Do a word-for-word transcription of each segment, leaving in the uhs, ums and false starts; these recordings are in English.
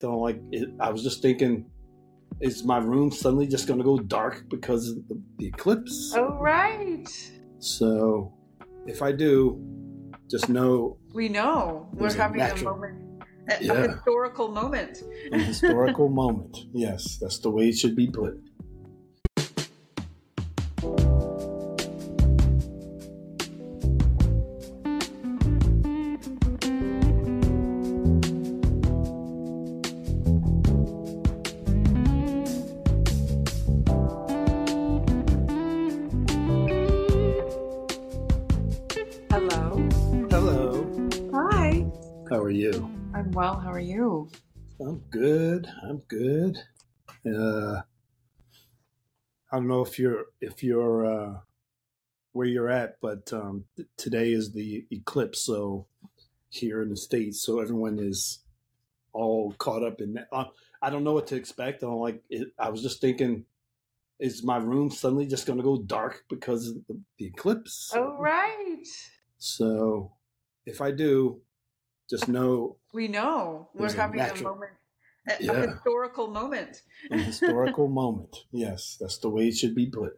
Don't like it. I was just thinking, is my room suddenly just going to go dark because of the, the eclipse? Oh, right. So if I do, just know we know we're having a, natural, a moment, a, yeah. a historical moment. A historical moment. Yes, that's the way it should be put. Well, how are you? I'm good. I'm good. Uh, I don't know if you're if you're uh, where you're at, but um, th- today is the eclipse. So here in the States, so everyone is all caught up in that. Uh, I don't know what to expect. I don't like it. I was just thinking, is my room suddenly just going to go dark because of the, the eclipse? Oh, right. So if I do, just know we know we're having a, natural, a moment, a, yeah. a historical moment. A historical moment. Yes, that's the way it should be put.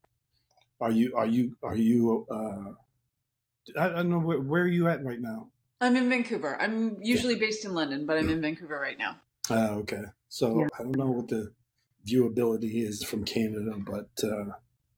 Are you? Are you? Are you? Uh, I, I don't know where, where are you at right now. I'm in Vancouver. I'm usually yeah. based in London, but I'm in Vancouver right now. Oh, uh, okay. So yeah. I don't know what the viewability is from Canada, but uh,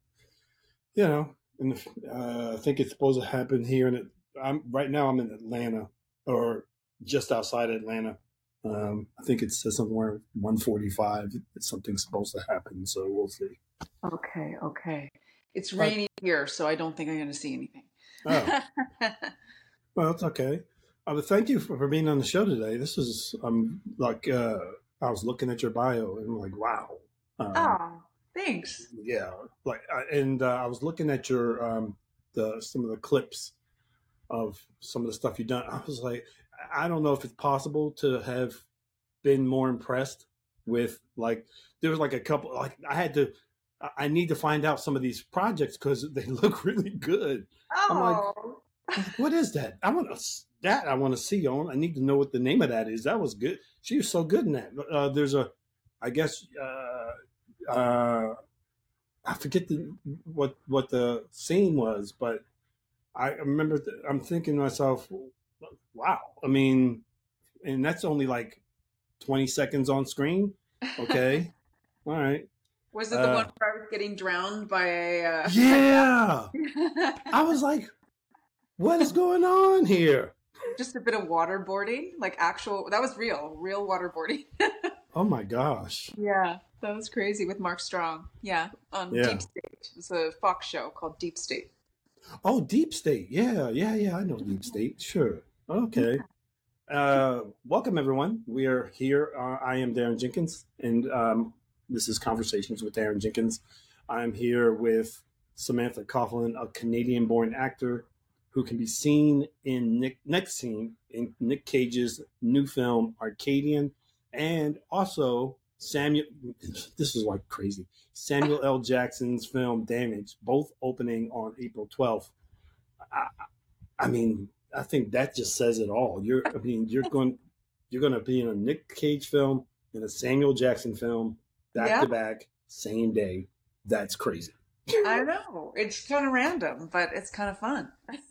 you know, and uh, I think it's supposed to happen here. And I'm right now. I'm in Atlanta. Or just outside Atlanta. Um, I think it says somewhere one forty-five. It's something supposed to happen, so we'll see. Okay, okay. It's rainy but, here, so I don't think I'm going to see anything. Oh. Well, it's okay. Uh, but thank you for, for being on the show today. This is, um, like, uh, I was looking at your bio and I'm like, wow. Um, oh, thanks. Yeah. Like, uh, and uh, I was looking at your, um, the some of the clips of some of the stuff you've done. I was like, I don't know if it's possible to have been more impressed with, like, there was like a couple, like I had to, I need to find out some of these projects because they look really good. Oh. I'm like, what is that? I want to, that I want to see on. I need to know what the name of that is. That was good. She was so good in that. Uh, there's a, I guess, uh, uh, I forget the, what, what the scene was, but I remember th- I'm thinking to myself, wow, I mean, and that's only like twenty seconds on screen. Okay. All right. Was it the uh, one where I was getting drowned by a... Uh... Yeah. I was like, what is going on here? Just a bit of waterboarding, like actual, that was real, real waterboarding. Oh my gosh. Yeah, that was crazy with Mark Strong. Yeah, on yeah. Deep State. It was a Fox show called Deep State. Oh, Deep State. Yeah, yeah, yeah. I know Deep State. Sure. Okay. Uh, welcome, everyone. We are here. Uh, I am Darren Jenkins, and um, this is Conversations with Darren Jenkins. I'm here with Samantha Coughlin, a Canadian-born actor who can be seen in Nick, next scene in Nick Cage's new film, Arcadian, and also Samuel, this is like crazy, Samuel L. Jackson's film Damage, both opening on April twelfth. I, I mean, I think that just says it all. You're, I mean, you're going, you're going to be in a Nick Cage film and a Samuel Jackson film back yeah. to back, same day. That's crazy. I know. It's kind of random, but it's kind of fun.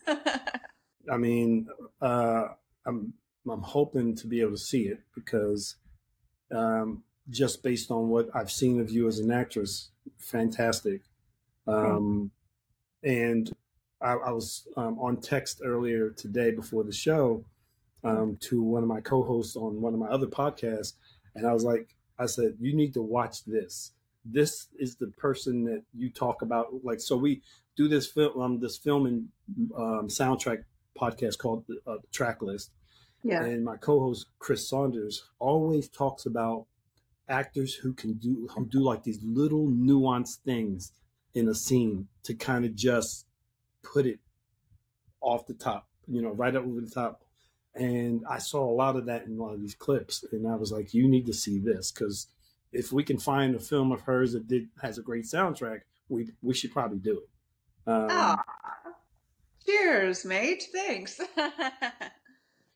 I mean, uh, I'm, I'm hoping to be able to see it because, um, just based on what I've seen of you as an actress, fantastic. Um, and I, I was um, on text earlier today before the show um, to one of my co-hosts on one of my other podcasts. And I was like, I said, you need to watch this. This is the person that you talk about. Like, so we do this film, um, this film and um, soundtrack podcast called uh, Track List. Yeah. And my co-host, Chris Saunders, always talks about actors who can do who do like these little nuanced things in a scene to kind of just put it off the top, you know, right up over the top. And I saw a lot of that in a lot of these clips, and I was like, you need to see this, because if we can find a film of hers that did has a great soundtrack, we we should probably do it. Um, Aww. Cheers, mate. Thanks.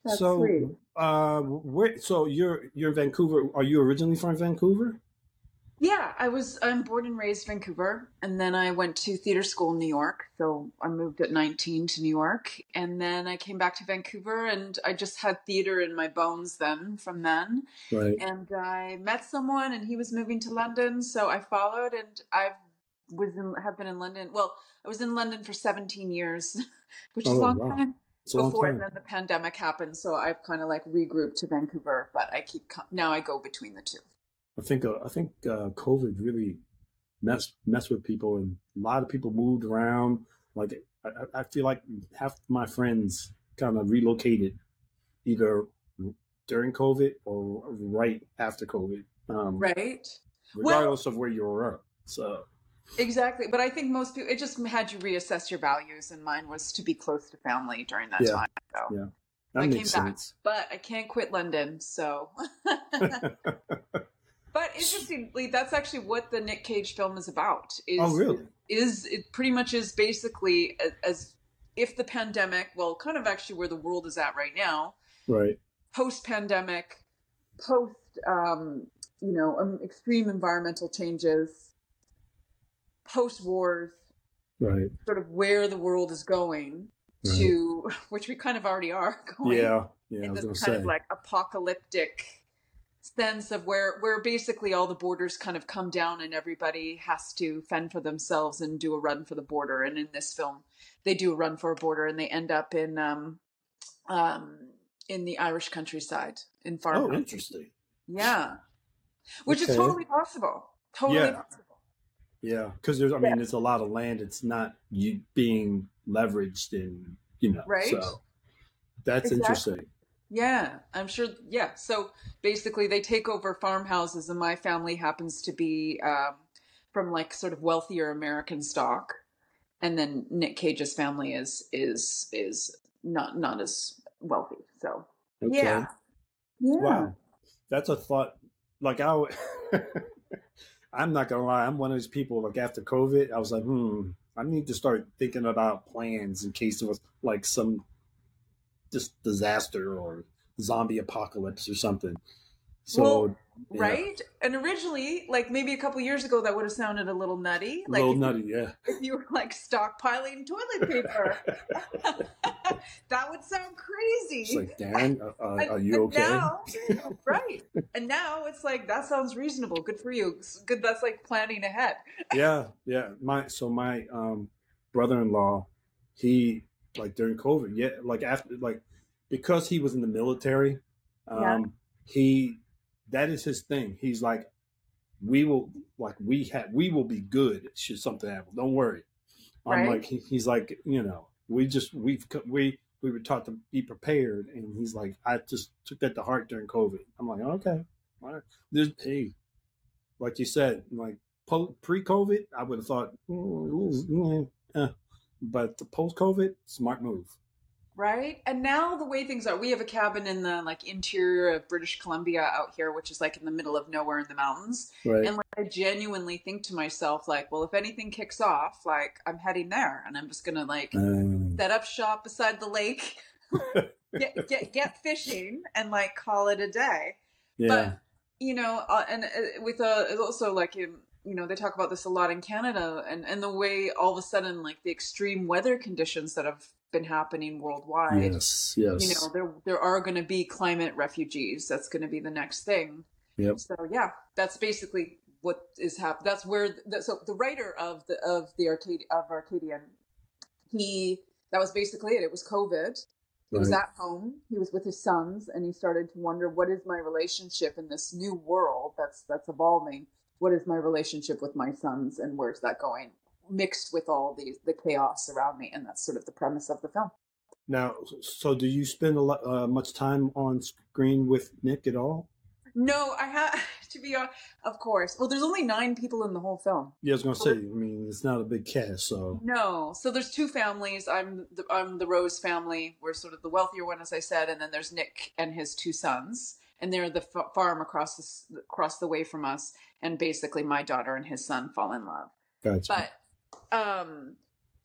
That's sweet. So, uh, where? So you're you're Vancouver. Are you originally from Vancouver? Yeah, I was I'm born and raised Vancouver, and then I went to theater school in New York. So I moved at nineteen to New York, and then I came back to Vancouver, and I just had theater in my bones then from then. Right. And I met someone, and he was moving to London, so I followed, and I was in, have been in London. Well, I was in London for seventeen years, which is a Oh long wow, time it's a long before, and time. then the pandemic happened, so I've kind of like regrouped to Vancouver, but I keep co- now I go between the two. I think uh, I think uh, COVID really messed messed with people, and a lot of people moved around. Like I, I I feel like half my friends kind of relocated either during COVID or right after COVID, um, Right. Well, regardless of where you were. So exactly. But I think most people, it just had you reassess your values, and mine was to be close to family during that yeah, time. So yeah, so that I makes came back, sense. but I can't quit London. So, but interestingly, that's actually what the Nick Cage film is about. Oh, Is really? is it pretty much is basically a- as if the pandemic, well, kind of actually where the world is at right now, Right, post pandemic, post um, you know, um, extreme environmental changes, post wars, right, sort of where the world is going right. to, which we kind of already are going Yeah, yeah. I in was this gonna kind of say. like apocalyptic sense of where where basically all the borders kind of come down and everybody has to fend for themselves and do a run for the border. And in this film, they do a run for a border, and they end up in um um in the Irish countryside in Oh, farmhouse. interesting. Yeah, which is Okay. totally possible. Totally Yeah, possible. yeah. Because there's, I Yeah. mean, there's a lot of land. It's not you being leveraged, and you know, Right. so that's Exactly. interesting. Yeah, I'm sure. Yeah. So basically, they take over farmhouses, and my family happens to be um, from like sort of wealthier American stock, and then Nick Cage's family is is is not not as wealthy. So yeah, Okay. yeah, Wow. That's a thought. Like I, w- I'm not gonna lie. I'm one of those people. Like after COVID, I was like, hmm, I need to start thinking about plans in case there was like some just disaster or zombie apocalypse or something. well, So yeah, right. And originally, like maybe a couple years ago, that would have sounded a little nutty. a Like little if you nutty. Yeah. if you were like stockpiling toilet paper, that would sound It's crazy. like, Darren, uh, uh, And, are you and okay? now, right. And now it's like, that sounds reasonable. Good for you. It's good. That's like planning ahead. Yeah, yeah. My so my um brother-in-law, he like during COVID, yeah, like after like because he was in the military, Yeah. um, he that is his thing. He's like, we will like we have we will be good should something happen. Don't worry. I'm Right. like he, he's like, you know, we just we've we we were taught to be prepared, and he's like, I just took that to heart during COVID. I'm like, okay, all right. There's hey, like you said, like po- pre-COVID, I would have thought, mm, mm, eh. But post-COVID, smart move. Right. And now the way things are, we have a cabin in the like interior of British Columbia out here, which is like in the middle of nowhere in the mountains. Right. And like, I genuinely think to myself, like, well, if anything kicks off, like I'm heading there, and I'm just going to like Um, set up shop beside the lake, get, get, get fishing, and like call it a day. yeah. But you know, uh, and uh, with uh, it's also like in, you know, they talk about this a lot in Canada, and and the way all of a sudden like the extreme weather conditions that have been happening worldwide. Yes. You Yes. know, there there are going to be climate refugees. That's going to be the next thing. Yep. So yeah, that's basically what is happening. That's where the, so the writer of the of the Arcade of Arcadian, he that was basically it. It was COVID. He was Right. at home. He was with his sons, and he started to wonder, what is my relationship in this new world that's that's evolving? What is my relationship with my sons, and where's that going? Mixed with all these the chaos around me, and that's sort of the premise of the film. Now, so do you spend a lot uh, much time on screen with Nick at all? No, I have to be honest. Of course. Well, there's only nine people in the whole film. Yeah, I was gonna say. I mean, it's not a big cast, so No, so there's two families. I'm the, I'm the Rose family. We're sort of the wealthier one, as I said, and then there's Nick and his two sons, and they're the f- farm across the across the way from us. And basically, my daughter and his son fall in love. gotcha. But um,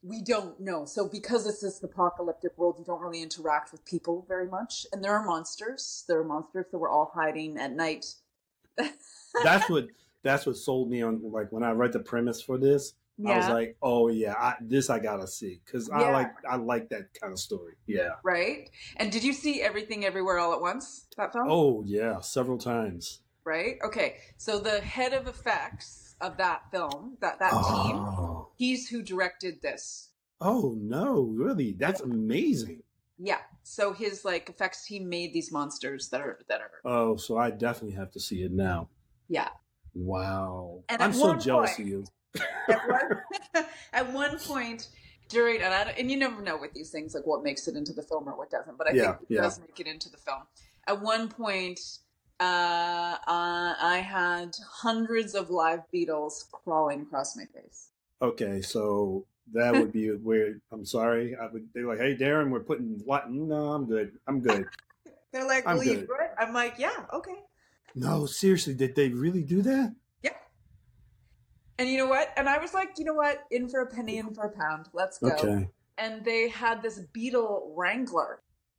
we don't know. So because it's this apocalyptic world, you don't really interact with people very much. And there are monsters. There are monsters that we're all hiding at night. That's what that's what sold me on, like, when I read the premise for this. Yeah. I was like, oh yeah, I, this I gotta see, because yeah. I like I like that kind of story. Yeah. Right. And did you see Everything Everywhere All at Once, that film? Oh yeah, several times. Right. Okay. So the head of effects of that film, that that oh. team, he's who directed this. Oh no, really? That's amazing. Yeah. So his like effects team made these monsters that are that are. Oh, so I definitely have to see it now. Yeah. Wow. And I'm so jealous point, of you. at, one, at one point during, and, I, and you never know with these things, like what makes it into the film or what doesn't, but I yeah, think it yeah. does make it into the film. At one point, uh, uh, I had hundreds of live beetles crawling across my face. Okay, so that would be weird. I'm sorry. I would. They're like, "Hey, Darren, we're putting what?" No, I'm good. I'm good. They're like, "Will you do it?" I'm like, "Yeah, okay." No, seriously, did they really do that? Yeah. And you know what? And I was like, you know what? In for a penny, in for a pound. Let's go. Okay. And they had this beetle wrangler.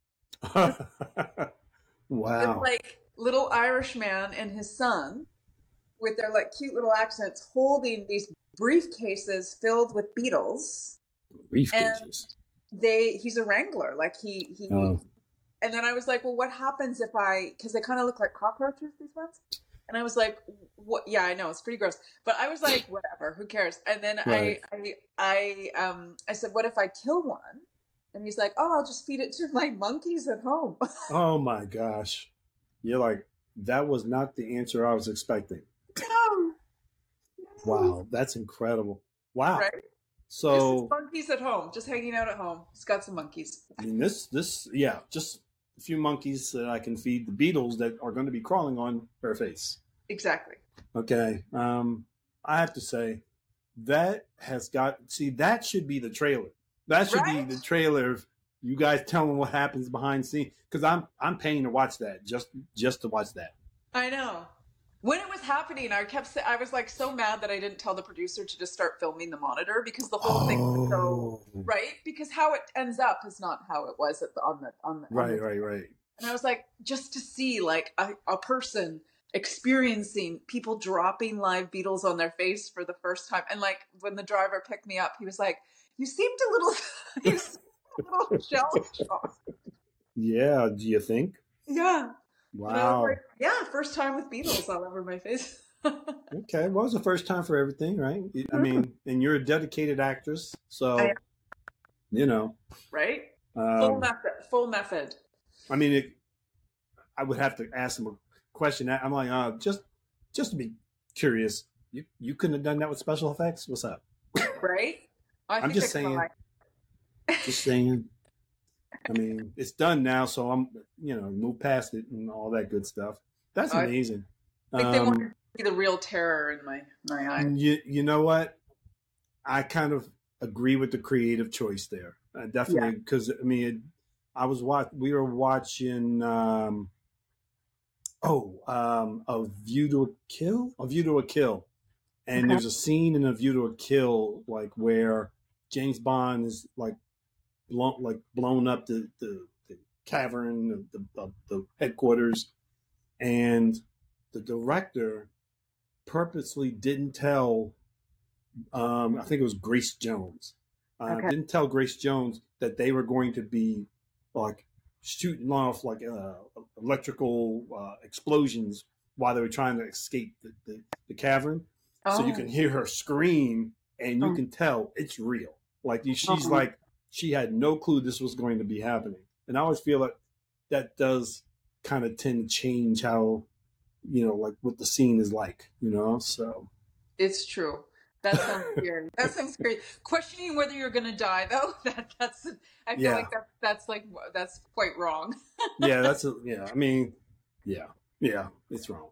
Wow. This, like, little Irish man and his son with their like cute little accents holding these briefcases filled with beetles. Briefcases. And they he's a wrangler. Like he he oh. And then I was like, well, what happens if I, because they kind of look like cockroaches, these ones. And I was like, what? Yeah, I know, it's pretty gross. But I was like, whatever, who cares? And then right. I, I, I, um, I said, what if I kill one? And he's like, oh, I'll just feed it to my monkeys at home. Oh my gosh. You're like, that was not the answer I was expecting. No. Wow, that's incredible. Wow. Right? So just monkeys at home, just hanging out at home. He's got some monkeys. I mean, this, this, yeah, just a few monkeys that I can feed the beetles that are going to be crawling on her face. Exactly. Okay. Um, I have to say that has got, see, that should be the trailer. That should right? be the trailer of you guys telling what happens behind the scenes. Cause I'm, I'm paying to watch that just, just to watch that. I know. When it was happening, I kept, I was like so mad that I didn't tell the producer to just start filming the monitor, because the whole oh. thing was so, right? Because how it ends up is not how it was at the, on the, on the, right, on the right, right. And I was like, just to see like a, a person experiencing people dropping live beetles on their face for the first time. And like when the driver picked me up, he was like, you seemed a little, you seemed a little shell shocked. Yeah. Do you think? Yeah. Wow. Like, yeah, first time with beetles all over my face. Okay, well, it's the first time for everything, right? I mean, and you're a dedicated actress, so, you know. Right? Um, full method. Full method. I mean, it, I would have to ask them a question. I'm like, uh, just just to be curious, you, you couldn't have done that with special effects? What's up? Right? I I'm just saying. Just saying. I mean, it's done now, so I'm, you know, move past it and all that good stuff. That's amazing. I think um, they want to see the real terror in my, my eyes. You, you know what? I kind of agree with the creative choice there. Uh, definitely, because, yeah. I mean, it, I was watch, we were watching, um, oh, um, A View to a Kill? A View to a Kill. And okay. there's a scene in A View to a Kill, like, where James Bond is, like, blown, like blown up the, the, the cavern, the, the, the headquarters, and the director purposely didn't tell, um, I think it was Grace Jones, uh, okay. didn't tell Grace Jones that they were going to be like shooting off like uh, electrical uh, explosions while they were trying to escape the, the, the cavern. Oh. So you can hear her scream, and you oh. can tell it's real. Like she's uh-huh. like, she had no clue this was going to be happening. And I always feel like that does kind of tend to change how, you know, like what the scene is like, you know, so. It's true. That sounds weird. That sounds great. Questioning whether you're going to die, though, that that's, I feel yeah. like that, that's like, that's quite wrong. yeah, that's, a, yeah, I mean, yeah, yeah, it's wrong.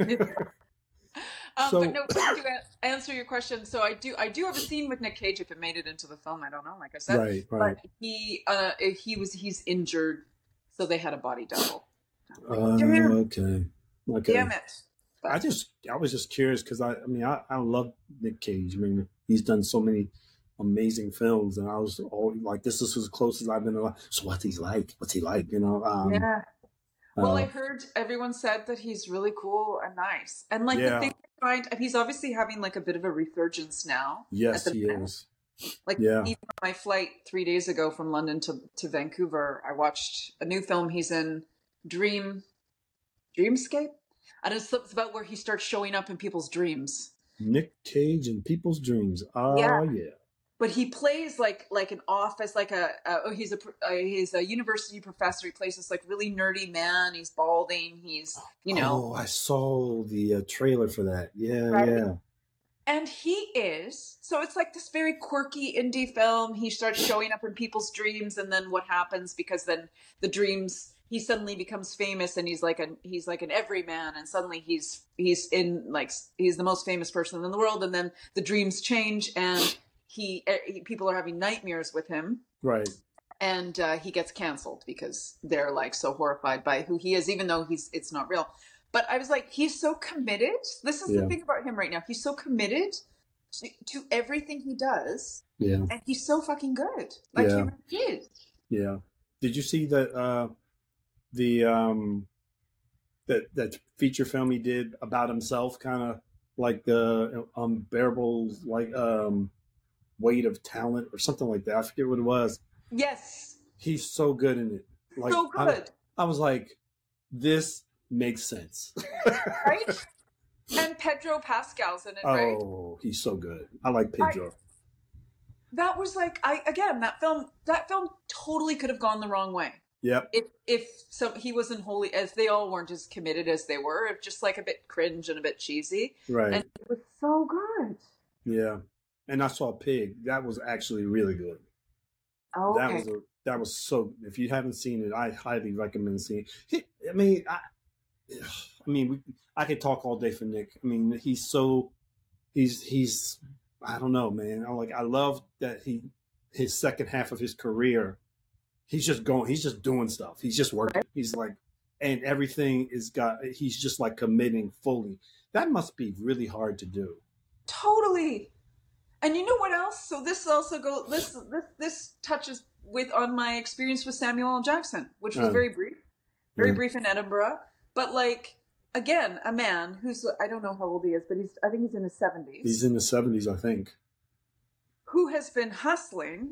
Um, so, but no, to answer your question, so I do, I do have a scene with Nick Cage. If it made it into the film, I don't know. Like I said, right, right. But he, uh, he was, he's injured, so they had a body double. Uh, okay, okay. Damn it! But I just, I was just curious because I, I mean, I, I love Nick Cage. I mean, he's done so many amazing films, and I was all like, "This is as close as I've been alive." So what's he like? What's he like? You know? Um, Yeah. Well, I uh, heard everyone said that he's really cool and nice. And like the thing yeah. I find, and he's obviously having like a bit of a resurgence now at Yes, the he minute. is. Like Yeah. even on my flight three days ago from London to, to Vancouver, I watched a new film he's in, Dream Dreamscape. And it's, it's about where he starts showing up in people's dreams. Nick Cage in people's dreams. Yeah. Oh yeah. But he plays like like an office, like a uh, oh he's a uh, he's a university professor. He plays this like really nerdy man. He's balding. He's you know Oh, I saw the uh, trailer for that. Yeah, right. yeah. And he is so it's like this very quirky indie film. He starts showing up in people's dreams, and then what happens because then the dreams he suddenly becomes famous, and he's like a he's like an everyman, and suddenly he's he's in like he's the most famous person in the world, and then the dreams change and. He, he people are having nightmares with him, Right. and uh, he gets canceled because they're like so horrified by who he is, even though he's it's not real. But I was like, he's so committed. This is Yeah. the thing about him right now. He's so committed to, to everything he does, Yeah. and he's so fucking good. Like Yeah. he really is. Yeah. Did you see that uh the um that that feature film he did about himself, kind of like the unbearable like um weight of talent or something like that? I forget what it was. Yes, He's so good in it. Like so good, I, I was like, this makes sense. right? And Pedro Pascal's in it, right? Oh, he's so good. I like Pedro. I, that was like I again that film that film totally could have gone the wrong way. Yep. If if so, he wasn't wholly as they all weren't as committed as they were. It just like a bit cringe and a bit cheesy. Right. And it was so good. Yeah. And I saw Pig. That was actually really good. Oh, okay. That was a, that was so. If you haven't seen it, I highly recommend seeing. It. I mean, I, I mean, we, I could talk all day for Nick. I mean, he's so, he's he's. I don't know, man. I like. I love that he, his second half of his career, he's just going. He's just doing stuff. He's just working. He's like, and everything is got. He's just like committing fully. That must be really hard to do. Totally. And you know what else? So this also go this this this touches with on my experience with Samuel L. Jackson, which was Uh, very brief, very yeah. brief in Edinburgh. But like again, a man who's I don't know how old he is, but he's I think he's in his seventies. He's in the seventies, I think. Who has been hustling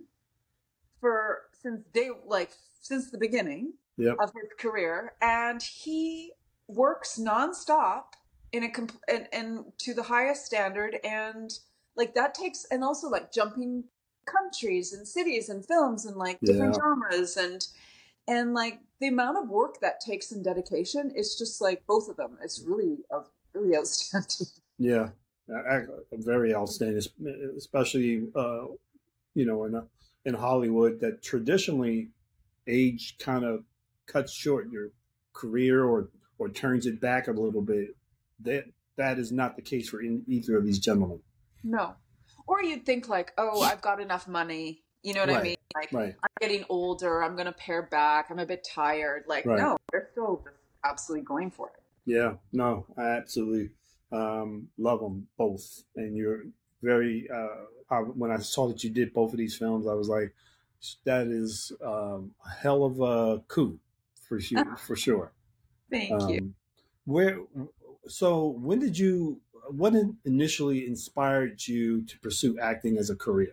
for since day like since the beginning Yep. of his career, and he works nonstop in a compl- and, and to the highest standard, and like that takes and also like jumping countries and cities and films and like different Yeah. genres and and like the amount of work that takes and dedication is just like both of them. It's really uh, really outstanding. Yeah, I, I, very outstanding, especially uh, you know in a, in Hollywood that traditionally age kind of cuts short your career or or turns it back a little bit. That that is not the case for in, either of these gentlemen. No. Or you'd think like, oh, I've got enough money. You know what Right. I mean? Like, Right. I'm getting older. I'm going to pare back. I'm a bit tired. Like, Right. no, they're still just absolutely going for it. Yeah, no, I absolutely um, love them both. And you're very, uh, I, when I saw that you did both of these films, I was like, that is um, a hell of a coup for sure. For sure. Thank um, you. Where, so when did you, what initially inspired you to pursue acting as a career?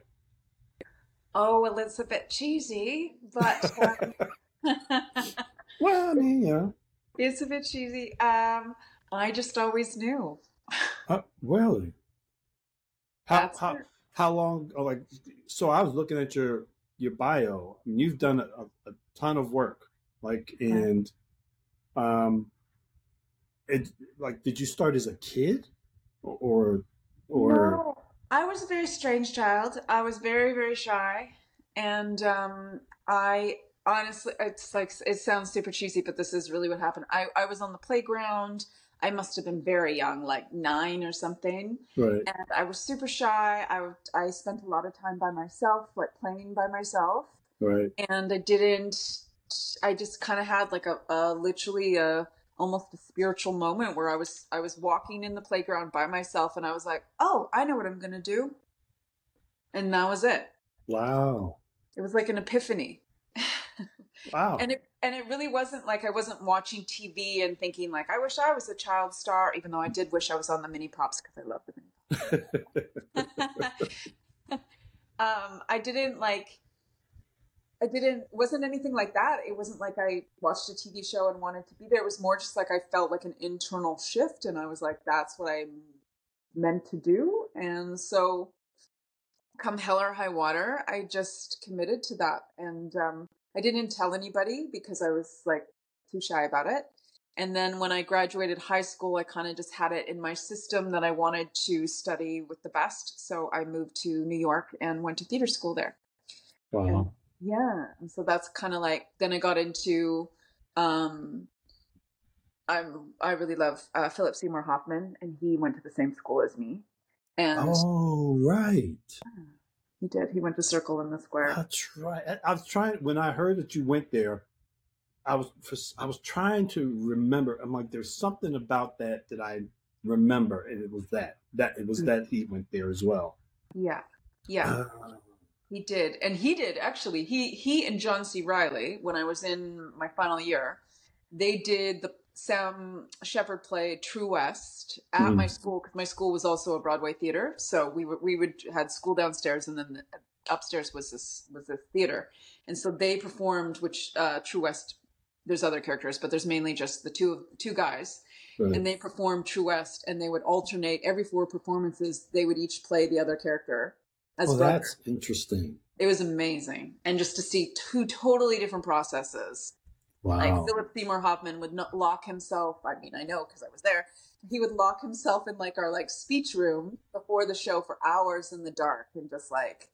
Oh, well, it's a bit cheesy, but. Um, well, I mean, yeah. It's a bit cheesy. Um, I just always knew. Uh, really? How how, how long? Oh, like, so I was looking at your your bio. I mean, you've done a, a ton of work. Like, and um, it like, did you start as a kid, or or? No, I was a very strange child. I was very very shy, and um, I. Honestly, it's like it sounds super cheesy, but this is really what happened. I, I was on the playground. I must have been very young, like nine or something. Right. And I was super shy. I I spent a lot of time by myself, like playing by myself. Right. And I didn't. I just kind of had like a, a literally a almost a spiritual moment where I was I was walking in the playground by myself, and I was like, oh, I know what I'm gonna do. And that was it. Wow. It was like an epiphany. Wow. And it and it really wasn't like I wasn't watching T V and thinking like, I wish I was a child star, even though I did wish I was on the mini props because I love the mini props. um, I didn't like, I didn't, wasn't anything like that. It wasn't like I watched a T V show and wanted to be there. It was more just like I felt like an internal shift, and I was like, that's what I'm meant to do. And so come hell or high water, I just committed to that. And um, I didn't tell anybody because I was like too shy about it. And then when I graduated high school, I kind of just had it in my system that I wanted to study with the best. So I moved to New York and went to theater school there. Wow. And, yeah. And so that's kind of like, then I got into, um, I'm, I really love uh, Philip Seymour Hoffman, and he went to the same school as me. And oh, right. He did. He went to Circle in the Square. That's right. I, I was trying, when I heard that you went there, I was I was trying to remember. I'm like, there's something about that that I remember, and it was that that it was mm-hmm. that he went there as well. Yeah, yeah, uh, he did, and he did actually. He he and John C. Reilly, when I was in my final year, they did the Sam Shepard play True West at mm-hmm. my school, because my school was also a Broadway theater. So we were we would had school downstairs, and then upstairs was this was this theater, and so they performed which uh, True West. There's other characters, but there's mainly just the two two guys. Right. And they performed True West, and they would alternate every four performances. They would each play the other character as oh, brother. That's interesting. It was amazing. And just to see two totally different processes. Wow. Like Philip Seymour Hoffman would not lock himself. I mean, I know because I was there. He would lock himself in like our like speech room before the show for hours in the dark and just like.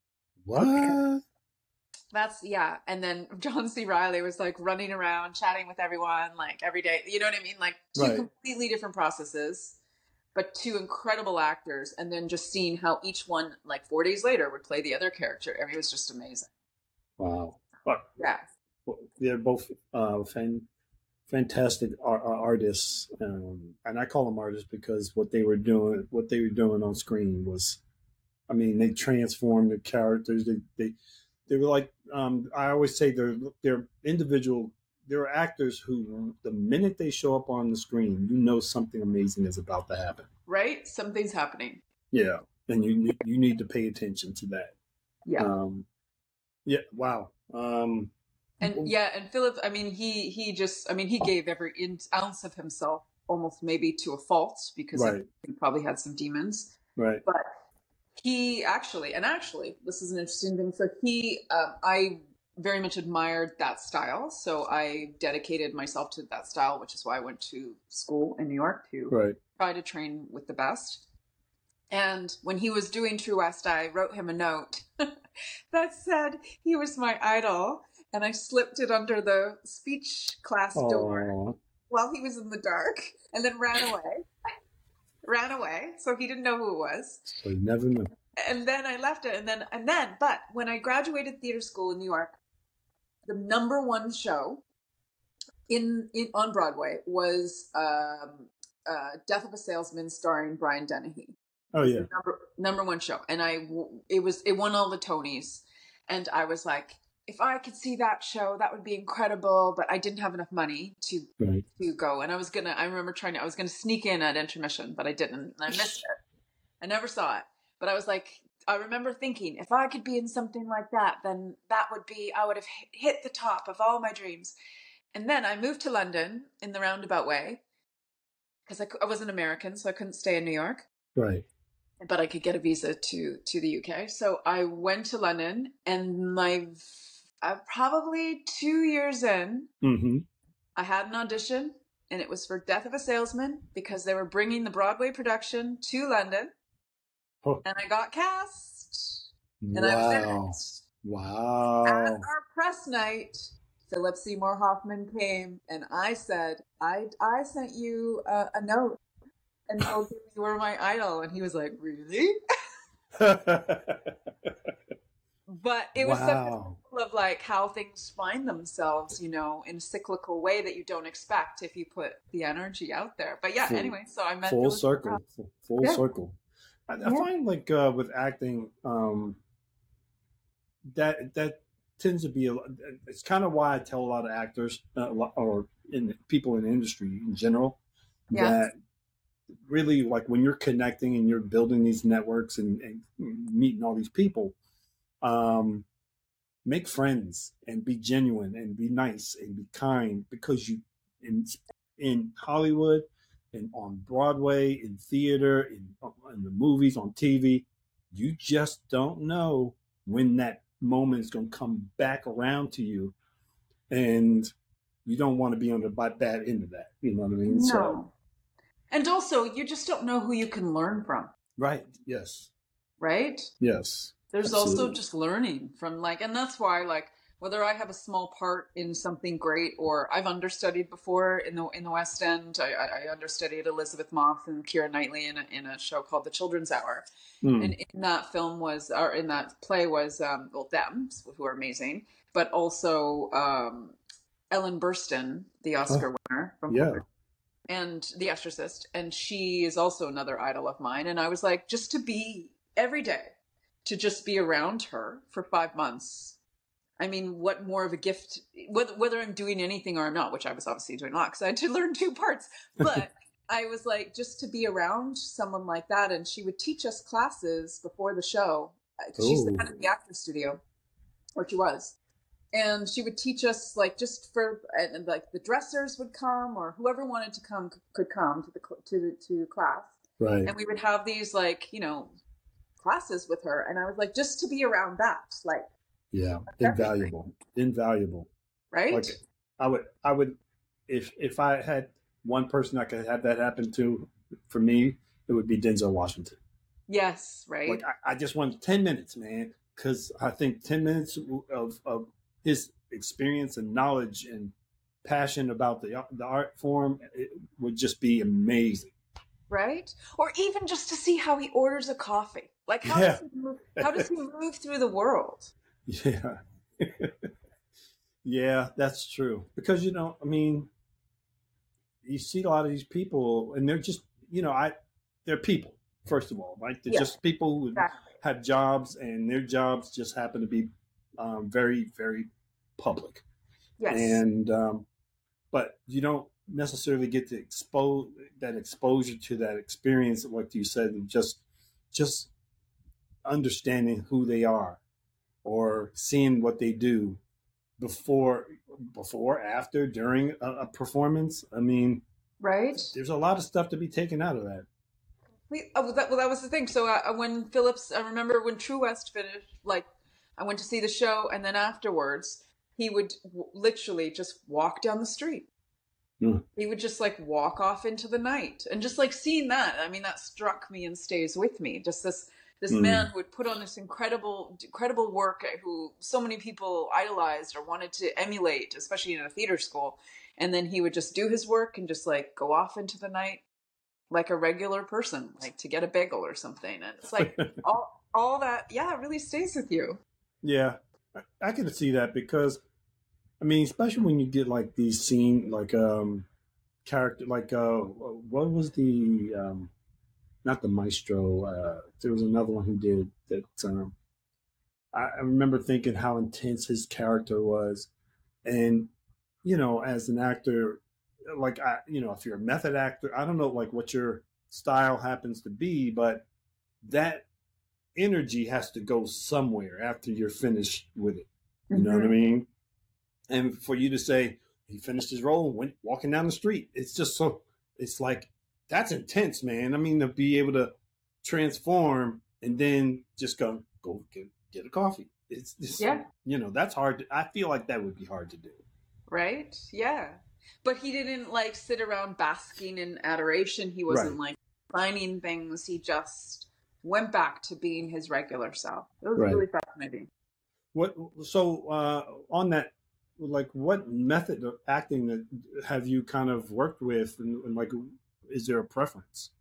What? That's, yeah. And then John C. Reilly was like running around, chatting with everyone, like every day. You know what I mean? Like two right. completely different processes, but two incredible actors. And then just seeing how each one, like four days later, would play the other character. I mean, it was just amazing. Wow. But, yeah. They're both uh, fan, fantastic ar- artists. Um, and I call them artists because what they were doing, what they were doing on screen was, I mean, they transformed the characters. They, they, They were like, um, I always say they're, they're individual, they're actors who, the minute they show up on the screen, you know something amazing is about to happen. Right? Something's happening. Yeah. And you you need to pay attention to that. Yeah. Um, yeah. Wow. Um, and yeah, and Philip, I mean, he, he just, I mean, he gave every ounce of himself, almost maybe to a fault, because right. he probably had some demons. Right. But He actually, and actually, this is an interesting thing. So he, um, I very much admired that style. So I dedicated myself to that style, which is why I went to school in New York to right. try to train with the best. And when he was doing True West, I wrote him a note that said he was my idol. And I slipped it under the speech class Aww. door while he was in the dark, and then ran away. ran away, so he didn't know who it was. So you never knew. And then I left it, and then and then, but when I graduated theater school in New York, the number one show in, in on Broadway was um, uh, Death of a Salesman, starring Brian Dennehy. Oh yeah, number number one show, and I it was it won all the Tonys, and I was like, if I could see that show, that would be incredible. But I didn't have enough money to right. to go. And I was going to, I remember trying to, I was going to sneak in at intermission, but I didn't. And I missed it. I never saw it. But I was like, I remember thinking, if I could be in something like that, then that would be, I would have hit the top of all my dreams. And then I moved to London in the roundabout way, because I, I wasn't American, so I couldn't stay in New York. Right. But I could get a visa to, to the U K. So I went to London, and my Uh, probably two years in, mm-hmm. I had an audition, and it was for Death of a Salesman, because they were bringing the Broadway production to London, oh. and I got cast. And wow. I was in it. Wow. At our press night, Philip Seymour Hoffman came, and I said, I, I sent you a, a note and told you you were my idol. And he was like, really? But it was wow. such a of like how things find themselves, you know, in a cyclical way that you don't expect if you put the energy out there. But yeah, full, anyway, so I met full circle, full, full yeah. circle. I, I Yeah. find like uh, with acting, um, that that tends to be a, it's kind of why I tell a lot of actors uh, or in people in the industry in general Yes. that really like when you're connecting and you're building these networks and, and meeting all these people, um, make friends and be genuine and be nice and be kind because you in in Hollywood and on Broadway, in theater, in, in the movies, on T V, you just don't know when that moment is going to come back around to you, and you don't want to be on the bad end of that. You know what I mean? So, No. And also, you just don't know who you can learn from, right? Yes, right? yes, There's also absolutely. just learning from like, and that's why like whether I have a small part in something great or I've understudied before in the in the West End. I, I understudied Elizabeth Moss and Keira Knightley in a, in a show called The Children's Hour, and Mm. in that film was or in that play was um, well them who are amazing, but also um, Ellen Burstyn, the Oh, Oscar winner from yeah. Footloose, and The Exorcist, and she is also another idol of mine. And I was like, just to be every day, to just be around her for five months. I mean, what more of a gift? Whether whether I'm doing anything or I'm not, which I was obviously doing a lot because I had to learn two parts. But I was like, just to be around someone like that, and she would teach us classes before the show because she's the head of Oh, the actor studio, or she was, and she would teach us like just for and like the dressers would come or whoever wanted to come could come to the to to class, right. and we would have these like you know classes with her, and I was like just to be around that like Yeah, everything, invaluable, invaluable. right? Like I would, I would, if if I had one person I could have that happen to, for me, it would be Denzel Washington. Yes, right, Like I, I just want ten minutes, man, because I think ten minutes of of his experience and knowledge and passion about the the art form it would just be amazing. right, or even just to see how he orders a coffee, like how does Yeah, he move, how does he move through the world? yeah, yeah. That's true because you know, I mean, you see a lot of these people, and they're just, you know, I, they're people. First of all, right? They're Yeah, just people who exactly. have jobs, and their jobs just happen to be um, very, very public. Yes, And um, but you don't necessarily get to expose that exposure to that experience, like you said, of just just understanding who they are or seeing what they do before, before, after, during a, a performance. I mean, right. there's a lot of stuff to be taken out of that. We, oh, well, that, well, that was the thing. So uh, when Phillips, I remember when True West finished, like I went to see the show, and then afterwards, he would w- literally just walk down the street. Mm. He would just like walk off into the night, and just like seeing that, I mean, that struck me and stays with me. Just this this man Mm. who would put on this incredible incredible work, who so many people idolized or wanted to emulate, especially in a theater school, and then he would just do his work and just like go off into the night like a regular person, like to get a bagel or something. And it's like all all that, yeah, it really stays with you. Yeah, I, I can see that because I mean, especially when you get like these scene like um character like uh what was the um not the maestro uh there was another one who did that um I, I remember thinking how intense his character was, and you know, as an actor, like I, you know, if you're a method actor, I don't know like what your style happens to be, but that energy has to go somewhere after you're finished with it. You know what I Mm-hmm. mean? And for you to say he finished his role and went walking down the street, it's just so, it's like that's intense, man. I mean, to be able to transform and then just go go get, get a coffee. It's just, Yeah. you know, that's hard. To, I feel like that would be hard to do. Right. Yeah. But he didn't like sit around basking in adoration. He Right, wasn't like finding things. He just went back to being his regular self. It was right. really fascinating. What so uh, on that? Like, what method of acting that have you kind of worked with, and, and like, is there a preference?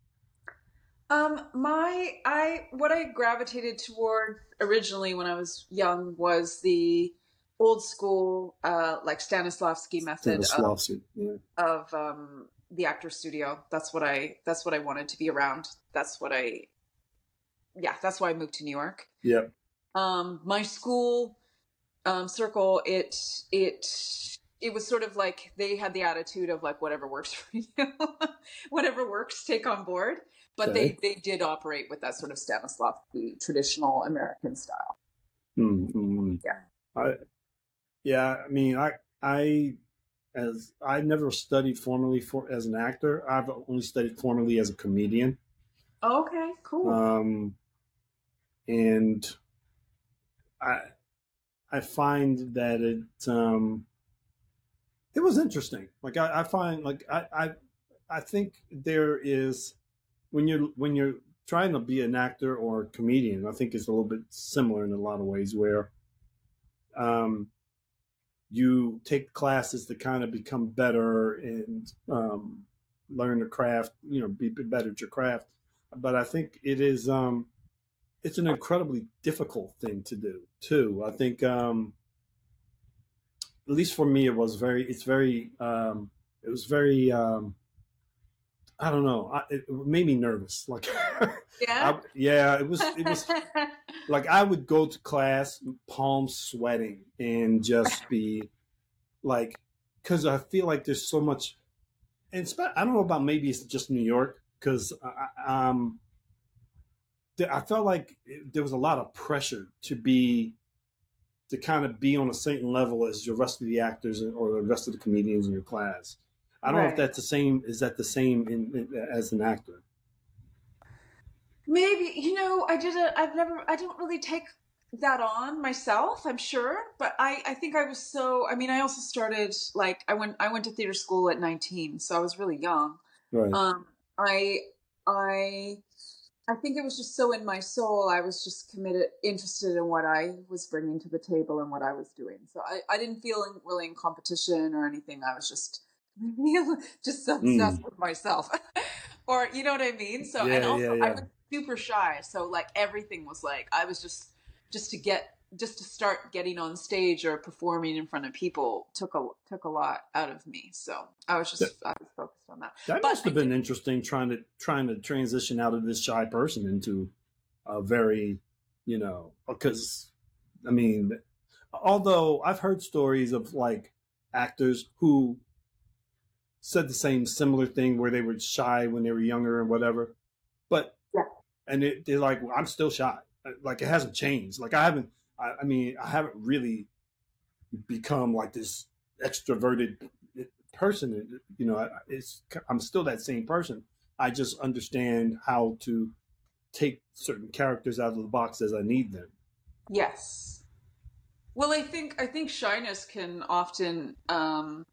Um, my I what I gravitated toward originally when I was young was the old school, uh, like Stanislavski method of Stanislavski. Yeah. of um, the actor studio. That's what I that's what I wanted to be around. That's what I yeah, that's why I moved to New York. Yep. Um, my school um, circle, it it it was sort of like they had the attitude of like whatever works for you, whatever works, take on board. But Okay. they they did operate with that sort of Stanislavski traditional American style. Mm-hmm. Yeah. I, yeah. I mean, I I as I never studied formally for as an actor. I've only studied formally as a comedian. Okay. Cool. Um, and I I find that it um, it was interesting. Like I, I find like I, I I think there is when you're when you're trying to be an actor or a comedian, I think it's a little bit similar in a lot of ways where um, you take classes to kind of become better and um, learn the craft, you know, be better at your craft. But I think it is um, it's an incredibly difficult thing to do too. I think um, at least for me, it was very. It's very. Um, it was very. Um, I don't know. I, it made me nervous. Like, Yeah. I, yeah, it was. It was like I would go to class, palms sweating, and just be like, because I feel like there's so much. And spe- I don't know about maybe it's just New York because um, I felt like there was a lot of pressure to be to kind of be on a certain level as the rest of the actors or the rest of the comedians in your class. I don't know if Right. that's the same. Is that the same in, in, as an actor? Maybe, you know, I did a, I've never, I don't really take that on myself, I'm sure, but I, I think I was so, I mean, I also started like, I went, I went to theater school at nineteen, so I was really young. Right. Um, I, I, I think it was just so in my soul. I was just committed, interested in what I was bringing to the table and what I was doing. So I, I didn't feel in, really in competition or anything. I was just, just obsessed Mm. with myself, or you know what I mean. So and Yeah, also yeah, I yeah. was super shy. So like everything was like I was just just to get just to start getting on stage or performing in front of people took a took a lot out of me. So I was That, just I was focused on that. that But must I have been did. interesting trying to trying to transition out of this shy person into a very, you know, because I mean, although I've heard stories of like actors who said the same similar thing where they were shy when they were younger and whatever, but Yeah. and it, they're like, well, I'm still shy. Like it hasn't changed. Like I haven't. I, I mean, I haven't really become like this extroverted person. You know, it's I'm still that same person. I just understand how to take certain characters out of the box as I need them. Yes. Well, I think I think shyness can often um,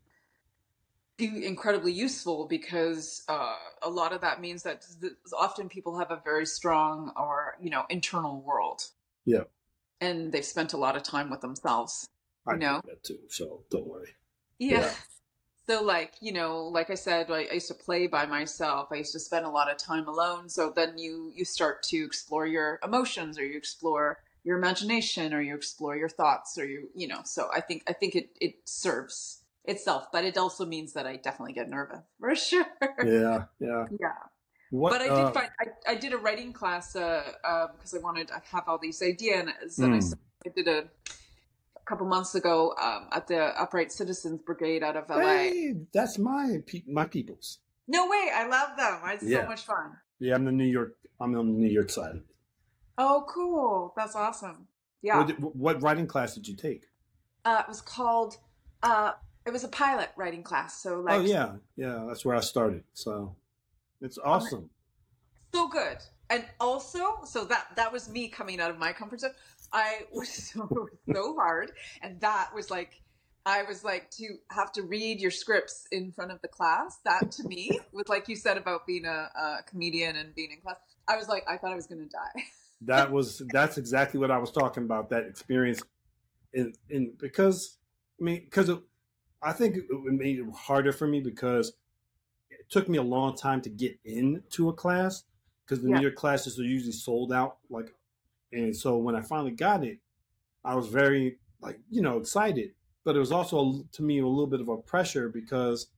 be incredibly useful because uh, a lot of that means that th- often people have a very strong or you know internal world, Yeah, and they've spent a lot of time with themselves. I You do know, that too. So don't worry. yeah. Yeah. So like you know, like I said, I, I used to play by myself. I used to spend a lot of time alone. So then you you start to explore your emotions, or you explore your imagination, or you explore your thoughts, or you you know. So I think I think it it serves itself, but it also means that I definitely get nervous for sure. Yeah. Yeah. Yeah. But What? I did Uh. find I, I did a writing class uh, uh, because I wanted to have all these ideas, and I, Mm. I did a, a couple months ago um, at the Upright Citizens Brigade out of L A. Hey, that's my pe- my people's. No way, I love them. It's so Yeah. much fun. Yeah. I'm the New York. I'm on the New York side of it. Oh, cool. That's awesome. Yeah. What, what writing class did you take? Uh, it was called. Uh, it was a pilot writing class, so Oh like yeah, yeah. That's where I started. So it's um, awesome. so good. And also, so that that was me coming out of my comfort zone. I was so so hard, and that was like I was like to have to read your scripts in front of the class. That to me, with like you said about being a, a comedian and being in class, I was like I thought I was going to die. That was that's exactly what I was talking about. That experience, in in because I mean because I think it made it harder for me because it took me a long time to get into a class because the New Yeah. York classes are usually sold out. Like, and so when I finally got it, I was very like you know excited, but it was also to me a little bit of a pressure because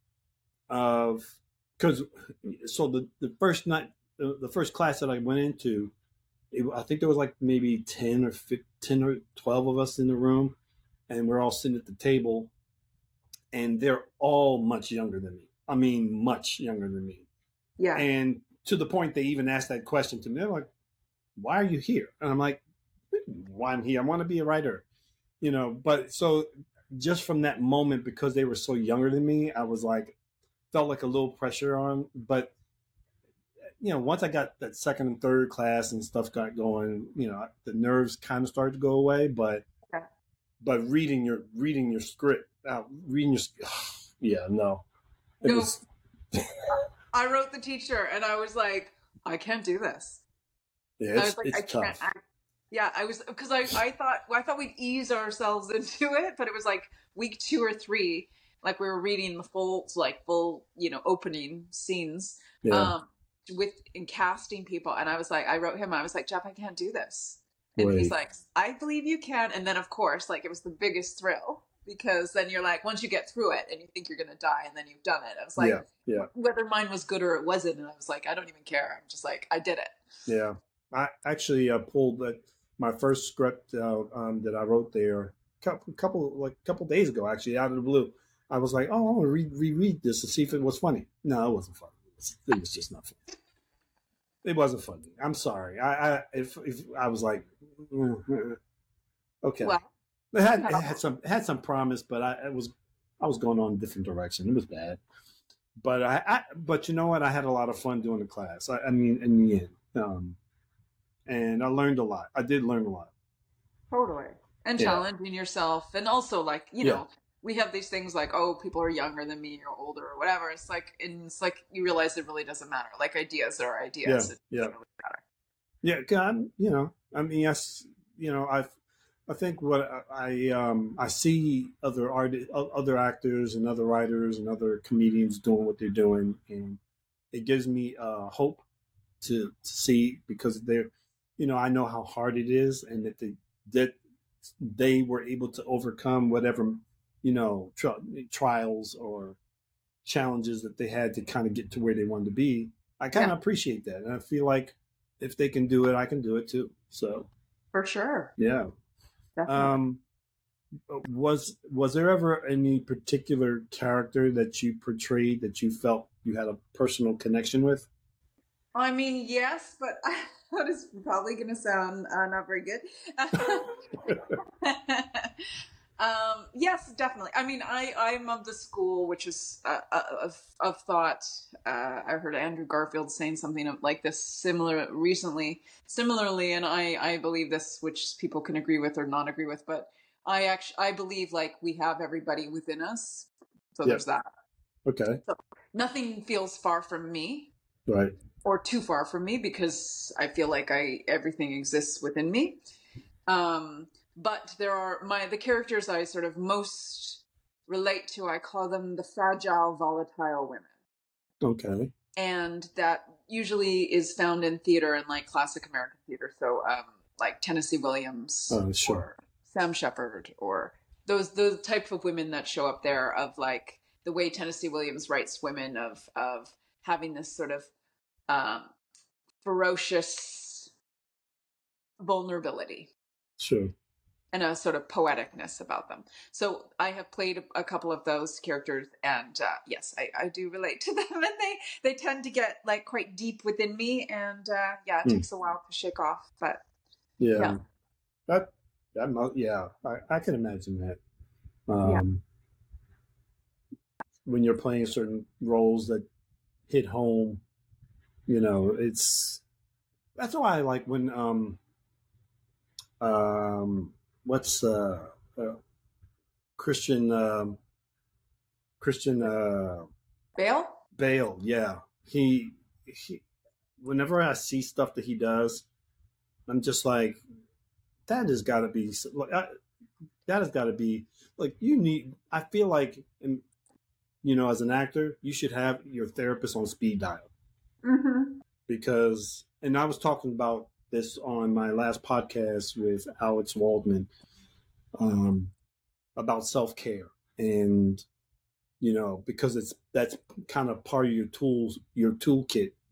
of because so the the first night the, the first class that I went into it, I think there was like maybe ten or fifteen, ten or twelve of us in the room, and we're all sitting at the table, and they're all much younger than me. I mean, much younger than me. Yeah. And to the point they even asked that question to me. They're like, why are you here? And I'm like, why I'm here? I want to be a writer, you know. But so just from that moment, because they were so younger than me, I was like, felt like a little pressure on. But, you know, once I got that second and third class and stuff got going, you know, the nerves kind of started to go away. But, Okay. but reading your, reading your script, uh, reading your, yeah, no. It No. was, I wrote the teacher and I was like, I can't do this. yeah, I it's, was like, it's I tough. can't. I, yeah, I was because I, I thought well, I thought we'd ease ourselves into it, but it was like week two or three, like we were reading the full like full you know opening scenes, Yeah. um, with in casting people, and I was like, I wrote him, I was like, Jeff, I can't do this, and Right. he's like, I believe you can, and then of course, like it was the biggest thrill. Because then you're like, once you get through it and you think you're going to die and then you've done it. I was like, yeah, yeah. whether mine was good or it wasn't. And I was like, I don't even care. I'm just like, I did it. Yeah. I actually uh, pulled that my first script uh, um, that I wrote there a couple, couple like a couple days ago, actually, out of the blue. I was like, oh, I want to re- reread this to see if it was funny. No, it wasn't funny. It was, it was just not funny. It wasn't funny. I'm sorry. I, I if, if I was like, mm, okay. Well, It had, it had some it had some promise, but I it was I was going on a different direction. It was bad, but I, I but you know what? I had a lot of fun doing the class. I, I mean, in the end, um, and I learned a lot. I did learn a lot. totally. And Yeah. challenging yourself. And also, like, you Yeah. know, we have these things like, oh, people are younger than me or older or whatever. It's like, and it's like you realize it really doesn't matter. Like, ideas are ideas. Yeah, It yeah. doesn't really matter. Yeah, God, you know, I mean, yes, you know, I, I think what I, I um I see other art, other actors and other writers and other comedians doing what they're doing, and it gives me uh, hope to, to see because they're, you know, I know how hard it is, and that they that they were able to overcome whatever, you know, tri- trials or challenges that they had to kind of get to where they wanted to be. I kind of Yeah. appreciate that, and I feel like if they can do it, I can do it too. So For sure. yeah. Definitely. Um, was was there ever any particular character that you portrayed that you felt you had a personal connection with? I mean, yes, but that is probably going to sound uh, not very good. um, yes, definitely. I mean, I I'm of the school which is uh, of of thought. Uh, I heard Andrew Garfield saying something of, like this similar recently, similarly, and I I believe this, which people can agree with or not agree with, but I actually I believe like we have everybody within us. So Yeah. there's that. Okay. So nothing feels far from me Right. or too far from me because I feel like I everything exists within me. Um, but there are my the characters I sort of most relate to. I call them the fragile, volatile women, Okay. and that usually is found in theater and like classic American theater. So, um, like Tennessee Williams Oh, sure. or Sam Shepard or those the type of women that show up there of like the way Tennessee Williams writes women of of having this sort of um, ferocious vulnerability Sure. and a sort of poeticness about them. So I have played a couple of those characters, and uh, yes, I, I do relate to them, and they they tend to get like quite deep within me, and uh, yeah, it Hmm. takes a while to shake off, but Yeah. yeah. That that mo- yeah, I, I can imagine that. Um, when you're playing certain roles that hit home, you know, it's that's why I like when um um what's uh, uh Christian um Christian uh Bale? Bale, yeah. He he whenever I see stuff that he does, I'm just like that has got to be like I, that has got to be like you need I feel like in, you know, as an actor, you should have your therapist on speed dial. Mm-hmm. Because, and I was talking about this on my last podcast with Alex Waldman um, about self care. And, you know, because it's that's kind of part of your tools, your toolkit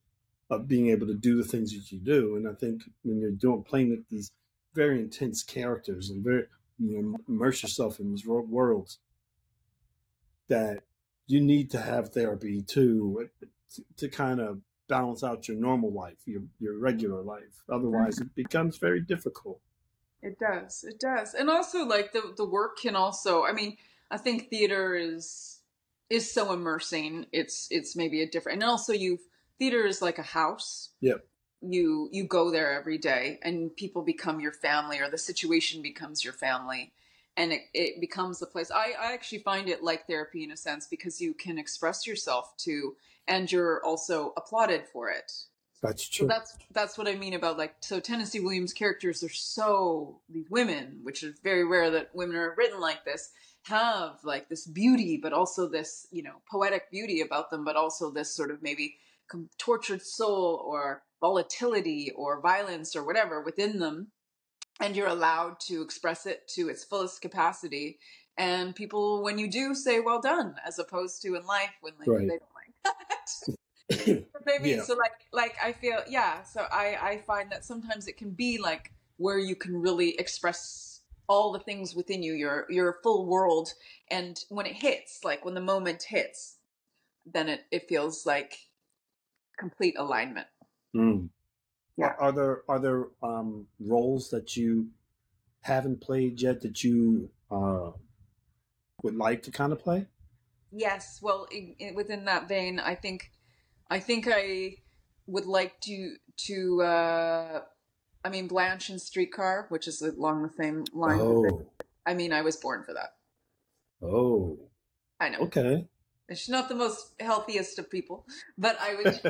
of being able to do the things that you do. And I think when you're doing playing with these very intense characters and very, you know, immerse yourself in these worlds, that you need to have therapy too, to, to kind of balance out your normal life, your your regular life. Otherwise, mm-hmm. it becomes very difficult. It does. It does. And also, like, the, the work can also, I mean, I think theater is is so immersing. It's it's maybe a different, and also you've, theater is like a house. Yep. You you go there every day, and people become your family, or the situation becomes your family. And it, it becomes the place. I, I actually find it like therapy in a sense, because you can express yourself to, and you're also applauded for it. That's true. So that's that's what I mean about, like, so Tennessee Williams' characters are so, these women, which is very rare that women are written like this, have like this beauty, but also this, you know, poetic beauty about them, but also this sort of maybe tortured soul or volatility or violence or whatever within them. And you're allowed to express it to its fullest capacity. And people, when you do, say, well done, as opposed to in life when, like, right. they don't like that. Maybe, yeah. So like, like I feel, yeah. So I, I find that sometimes it can be like where you can really express all the things within you, your, your full world. And when it hits, like when the moment hits, then it, it feels like complete alignment. Mm. Yeah. Are there are there um, roles that you haven't played yet that you uh, would like to kind of play? Yes. Well, in, in, within that vein, I think I think I would like to to. Uh, I mean, Blanche in Streetcar, which is along the same line. Oh. I mean, I was born for that. Oh. I know. Okay. She's not the most healthiest of people, but I was.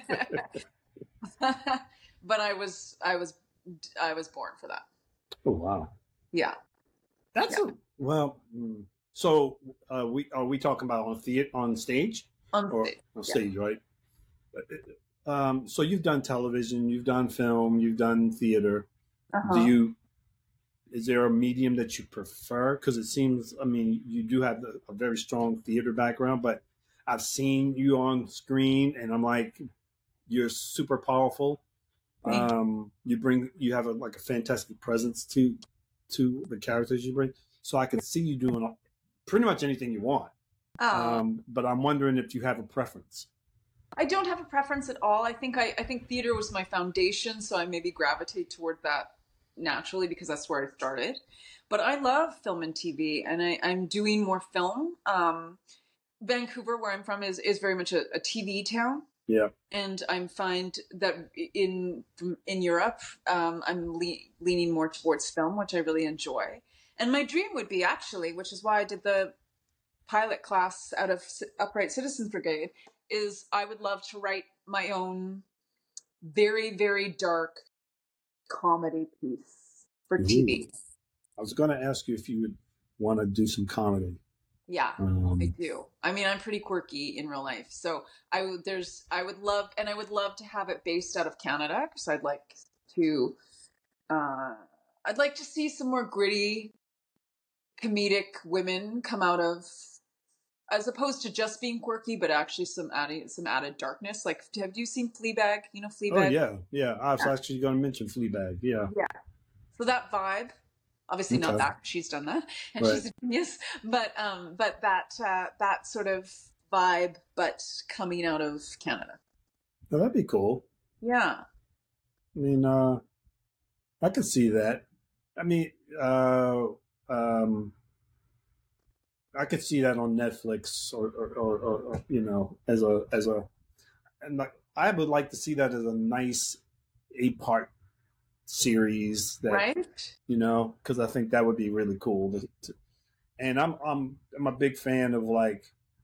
But I was, I was, I was born for that. Oh wow! Yeah, that's yeah. a well. So, uh, we are we talking about on theater on stage? On or, stage, on stage, yeah. Right? Um, so you've done television, you've done film, you've done theater. Uh-huh. Do you? Is there a medium that you prefer? Because it seems, I mean, you do have a very strong theater background, but I've seen you on screen, and I'm like, you're super powerful. Um, you bring, you have a, like a fantastic presence to, to the characters you bring. So I can see you doing pretty much anything you want. Oh. Um, but I'm wondering if you have a preference. I don't have a preference at all. I think I, I think theater was my foundation, so I maybe gravitate toward that naturally because that's where I started. But I love film and T V, and I, I'm doing more film. Um, Vancouver, where I'm from, is is very much a, a T V town. Yeah, and I find that in in Europe, um, I'm le- leaning more towards film, which I really enjoy. And my dream would be actually, which is why I did the pilot class out of Upright Citizens Brigade, is I would love to write my own very, very dark comedy piece for Ooh. T V. I was going to ask you if you would want to do some comedy. Yeah, um, I do. I mean, I'm pretty quirky in real life, so I would. There's, I would love, and I would love to have it based out of Canada because I'd like to. Uh, I'd like to see some more gritty, comedic women come out of, as opposed to just being quirky, but actually some added some added darkness. Like, have you seen Fleabag? You know Fleabag? Oh yeah, yeah. I was yeah. actually going to mention Fleabag. Yeah. Yeah. So that vibe. Obviously okay. not that she's done that and right. she's a genius, but um, but that uh, that sort of vibe, but coming out of Canada. Oh, that'd be cool. Yeah. I mean, uh, I could see that. I mean, uh, um, I could see that on Netflix or or, or, or you know, as a as a, and like I would like to see that as a nice eight part series that right? you know, because I think that would be really cool to, to, and I'm I'm I'm a big fan of like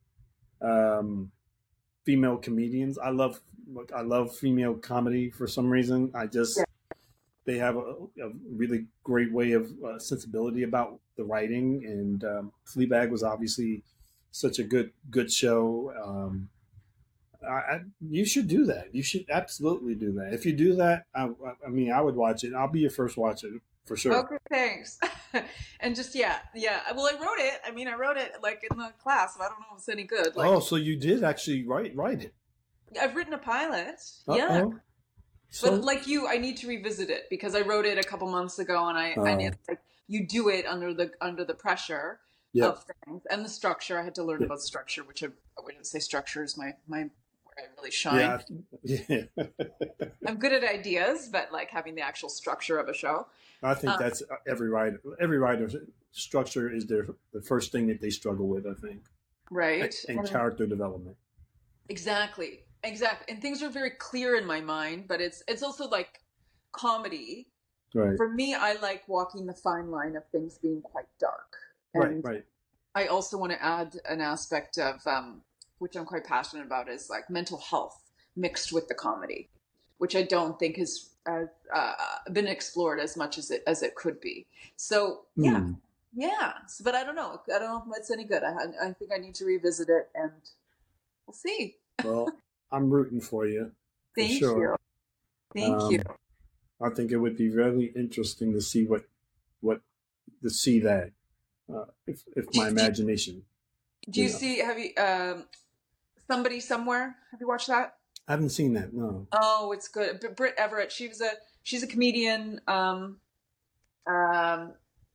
um female comedians. I love like I love female comedy for some reason. I just yeah. they have a, a really great way of uh, sensibility about the writing, and um, Fleabag was obviously such a good good show. Um, I, I, you should do that. You should absolutely do that. If you do that, I, I mean, I would watch it. I'll be your first watcher for sure. Okay, thanks. And just yeah, yeah. Well, I wrote it. I mean, I wrote it like in the class. But I don't know if it's any good. Like, oh, so you did actually write write it? I've written a pilot. Uh-oh. Yeah. So, But like you, I need to revisit it because I wrote it a couple months ago, and I, uh, I need like you do it under the under the pressure yeah, of things and the structure. I had to learn yeah, about structure, which I, I wouldn't say structure is my my where I really yeah, shine. yeah. I'm good at ideas, but like having the actual structure of a show. I think Um, that's every writer. Every writer's structure is their the first thing that they struggle with, I think, right. and And character development. exactly. Exactly. And things are very clear in my mind, but it's it's also like comedy. Right, For me, I like walking the fine line of things being quite dark. right, And right. I also want to add an aspect of, um, which I'm quite passionate about, is like mental health mixed with the comedy, which I don't think has uh, uh, been explored as much as it as it could be. So yeah, Hmm. yeah. So, but I don't know. I don't know if it's any good. I I think I need to revisit it, and we'll see. Well, I'm rooting for you for Thank sure. you. Thank you. Um, I think it would be really interesting to see what what to see that uh, if if Do, my do, imagination, do you you know, see? Have you um, somebody somewhere? Have you watched that? I haven't seen that. No. Oh, it's good. But Britt Everett, she was a she's a comedian. Um, um,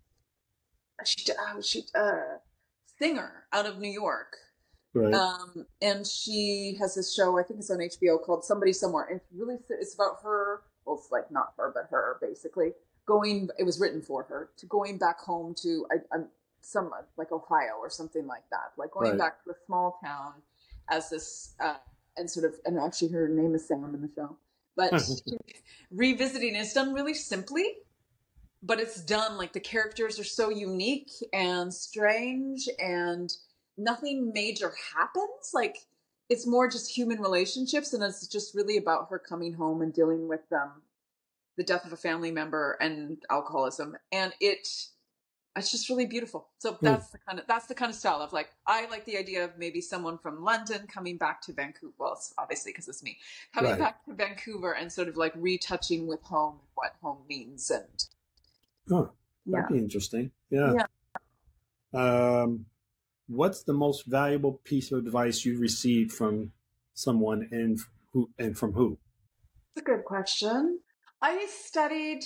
she uh, she uh, singer out of New York. Right. Um, and she has this show, I think it's on H B O, called Somebody Somewhere. And it's really it's about her. Well, it's like not her, but her basically going. It was written for her to going back home to I, I'm some like Ohio or something like that. Like going Right. back to a small town as this uh, and sort of and actually her name is Sam in the show, but revisiting it's done really simply. But it's done like the characters are so unique and strange and nothing major happens. Like it's more just human relationships, and it's just really about her coming home and dealing with um, the death of a family member and alcoholism. And it it's just really beautiful. So that's the kind of that's the kind of style of like I like the idea of maybe someone from London coming back to Vancouver. Well, it's obviously because it's me coming Right. back to Vancouver and sort of like retouching with home and what home means. And Oh, yeah, that'd be interesting. Yeah. yeah. Um, what's the most valuable piece of advice you received from someone, and who and from who? That's a good question. I studied.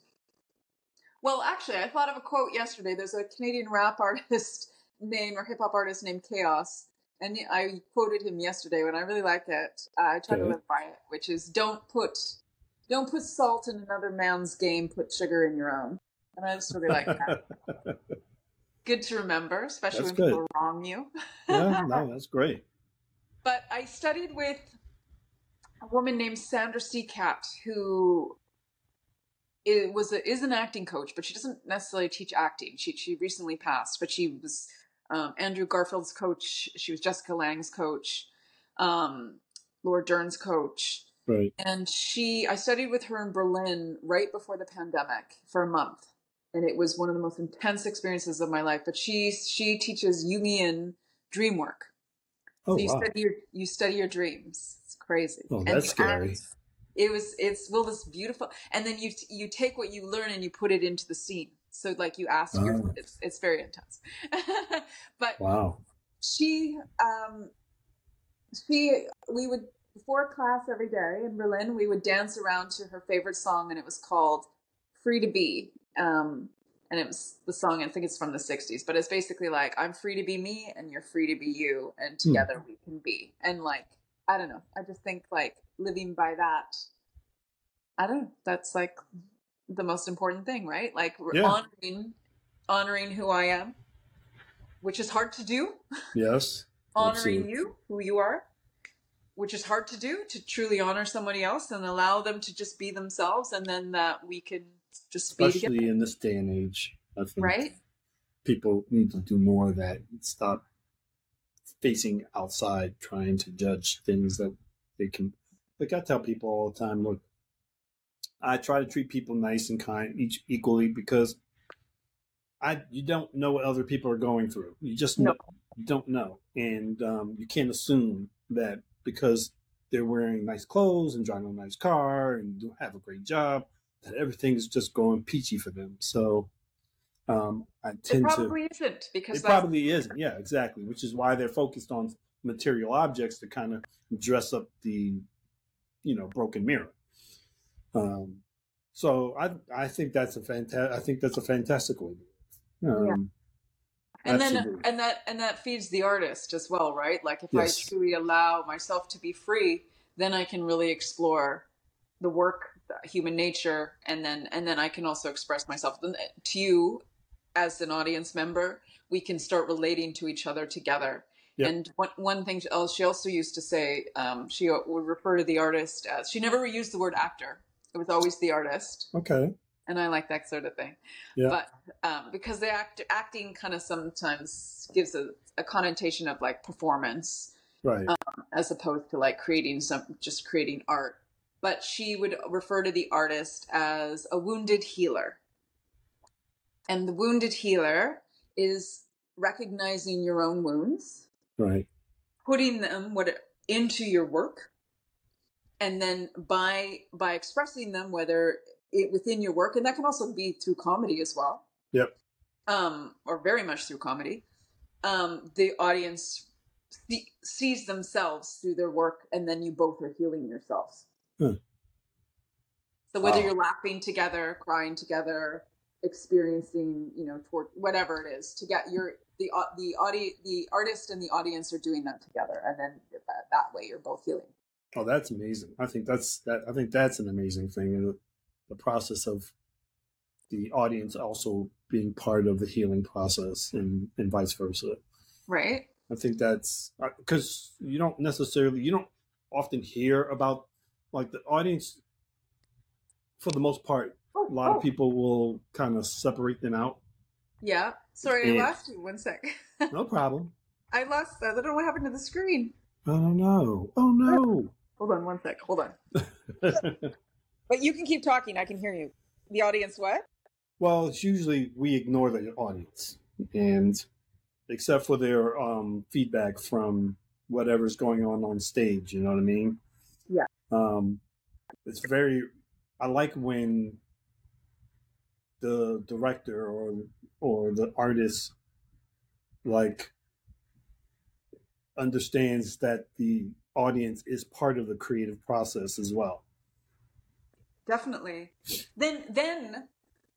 Well, actually, I thought of a quote yesterday. There's a Canadian rap artist named or hip hop artist named Chaos, and I quoted him yesterday, and I really like it. Uh, I try Okay. to live by it, which is don't put don't put salt in another man's game. Put sugar in your own. And I just really like that. Good to remember, especially That's when good. people wrong you. Yeah, no, that's great. But I studied with a woman named Sandra Seacat, who is, was a, is an acting coach, but she doesn't necessarily teach acting. She she recently passed, but she was um, Andrew Garfield's coach. She was Jessica Lange's coach, um, Laura Dern's coach. Right. And she, I studied with her in Berlin right before the pandemic for a month. And it was one of the most intense experiences of my life. But she she teaches Jungian dream work. Oh, So you wow. study your you study your dreams. It's crazy. Oh, And that's you scary. act- it was it's well this beautiful. And then you you take what you learn and you put it into the scene. So like you ask your Oh, it's it's very intense. But wow. she um she we would before class every day in Berlin we would dance around to her favorite song, and it was called Free to Be. Um and it was the song, I think it's from the sixties, but it's basically like I'm free to be me and you're free to be you, and Hmm. together we can be. And like I don't know, I just think like living by that, I don't know, that's like the most important thing, right? Like we're Yeah. honoring honoring who I am, which is hard to do. Yes. Honoring Absolutely. you, who you are, which is hard to do, to truly honor somebody else and allow them to just be themselves, and then that we can just be together, Especially in this day and age, I think right? people need to do more of that and stop facing outside trying to judge things that they can. Like I tell people all the time, look, I try to treat people nice and kind each equally because I you don't know what other people are going through. You just No, know, you don't know, and um, you can't assume that because they're wearing nice clothes and driving a nice car and do have a great job that everything's just going peachy for them. So um, I it tend to. probably isn't, because It that's probably isn't. Yeah, exactly. Which is why they're focused on material objects to kind of dress up the, you know, broken mirror. Um, so I I think that's a fantastic I think that's a fantastic way. Um, yeah. And absolutely. then and that and that feeds the artist as well, right? Like if Yes. I truly allow myself to be free, then I can really explore the work, the human nature, and then and then I can also express myself to you as an audience member. We can start relating to each other together. Yep. And one, one thing she also used to say, um, she would refer to the artist as, she never used the word actor. It was always the artist. Okay. And I like that sort of thing. Yeah. But um, because the act, acting kind of sometimes gives a, a connotation of like performance. Right. Um, as opposed to like creating some, just creating art. But she would refer to the artist as a wounded healer. And the wounded healer is recognizing your own wounds, right, putting them what into your work, and then by by expressing them, whether it within your work, and that can also be through comedy as well. Yep. Um, or very much through comedy. Um, the audience see, sees themselves through their work, and then you both are healing yourselves. Hmm. So whether wow. you're laughing together, crying together, experiencing, you know, toward whatever it is, to get your the the audi the artist and the audience are doing that together, and then that, that way you're both healing. Oh, that's amazing! I think that's that. I think that's an amazing thing. The, the process of the audience also being part of the healing process, and and vice versa. Right. I think that's because you don't necessarily you don't often hear about like the audience. For the most part, a lot oh. of people will kind of separate them out. Yeah. Sorry, and, I lost you. One sec. No problem. I lost. I don't know what happened to the screen. Oh no! Oh no! Hold on one sec. Hold on. But you can keep talking. I can hear you. The audience, what? Well, it's usually we ignore the audience, and except for their um, feedback from whatever's going on on stage. You know what I mean? Yeah. Um, it's very. I like when the director or or the artist like understands that the audience is part of the creative process as well. Definitely. Then then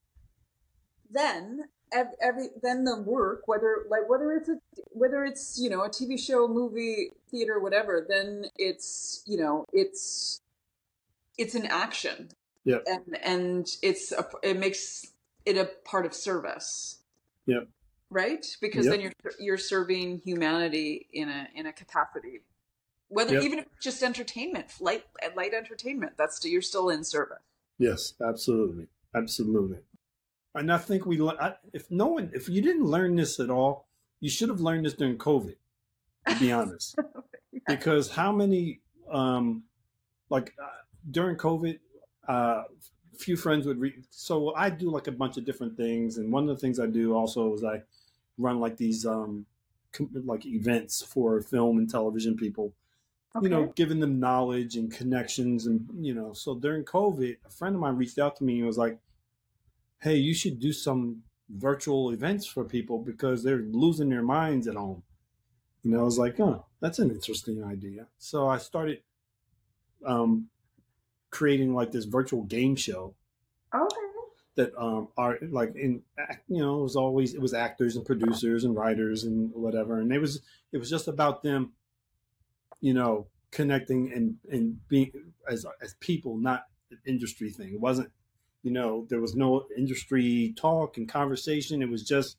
then every then the work, whether like whether it's a whether it's, you know, a T V show, movie, theater, whatever, then it's, you know, it's it's an action. Yep. And and it's a, it makes it a part of service. Yep. Right? Because yep. then you're you're serving humanity in a in a capacity. Whether yep. even if it's just entertainment, light light entertainment, that's you're still in service. Yes, absolutely, absolutely. And I think we I, if no one if you didn't learn this at all, you should have learned this during COVID. To be honest, yeah. Because how many um like uh, during COVID. Uh, few friends would read. So I do like a bunch of different things, and one of the things I do also is I run like these um com- like events for film and television people. Okay. You know, giving them knowledge and connections, and you know. So during COVID, a friend of mine reached out to me and was like, "Hey, you should do some virtual events for people because they're losing their minds at home." You know, I was like, "Oh, that's an interesting idea." So I started. Um, creating like this virtual game show. Okay. That um are like in you know it was always it was actors and producers and writers and whatever, and it was it was just about them, you know, connecting and and being as as people, not an industry thing. It wasn't, you know, there was no industry talk and conversation. It was just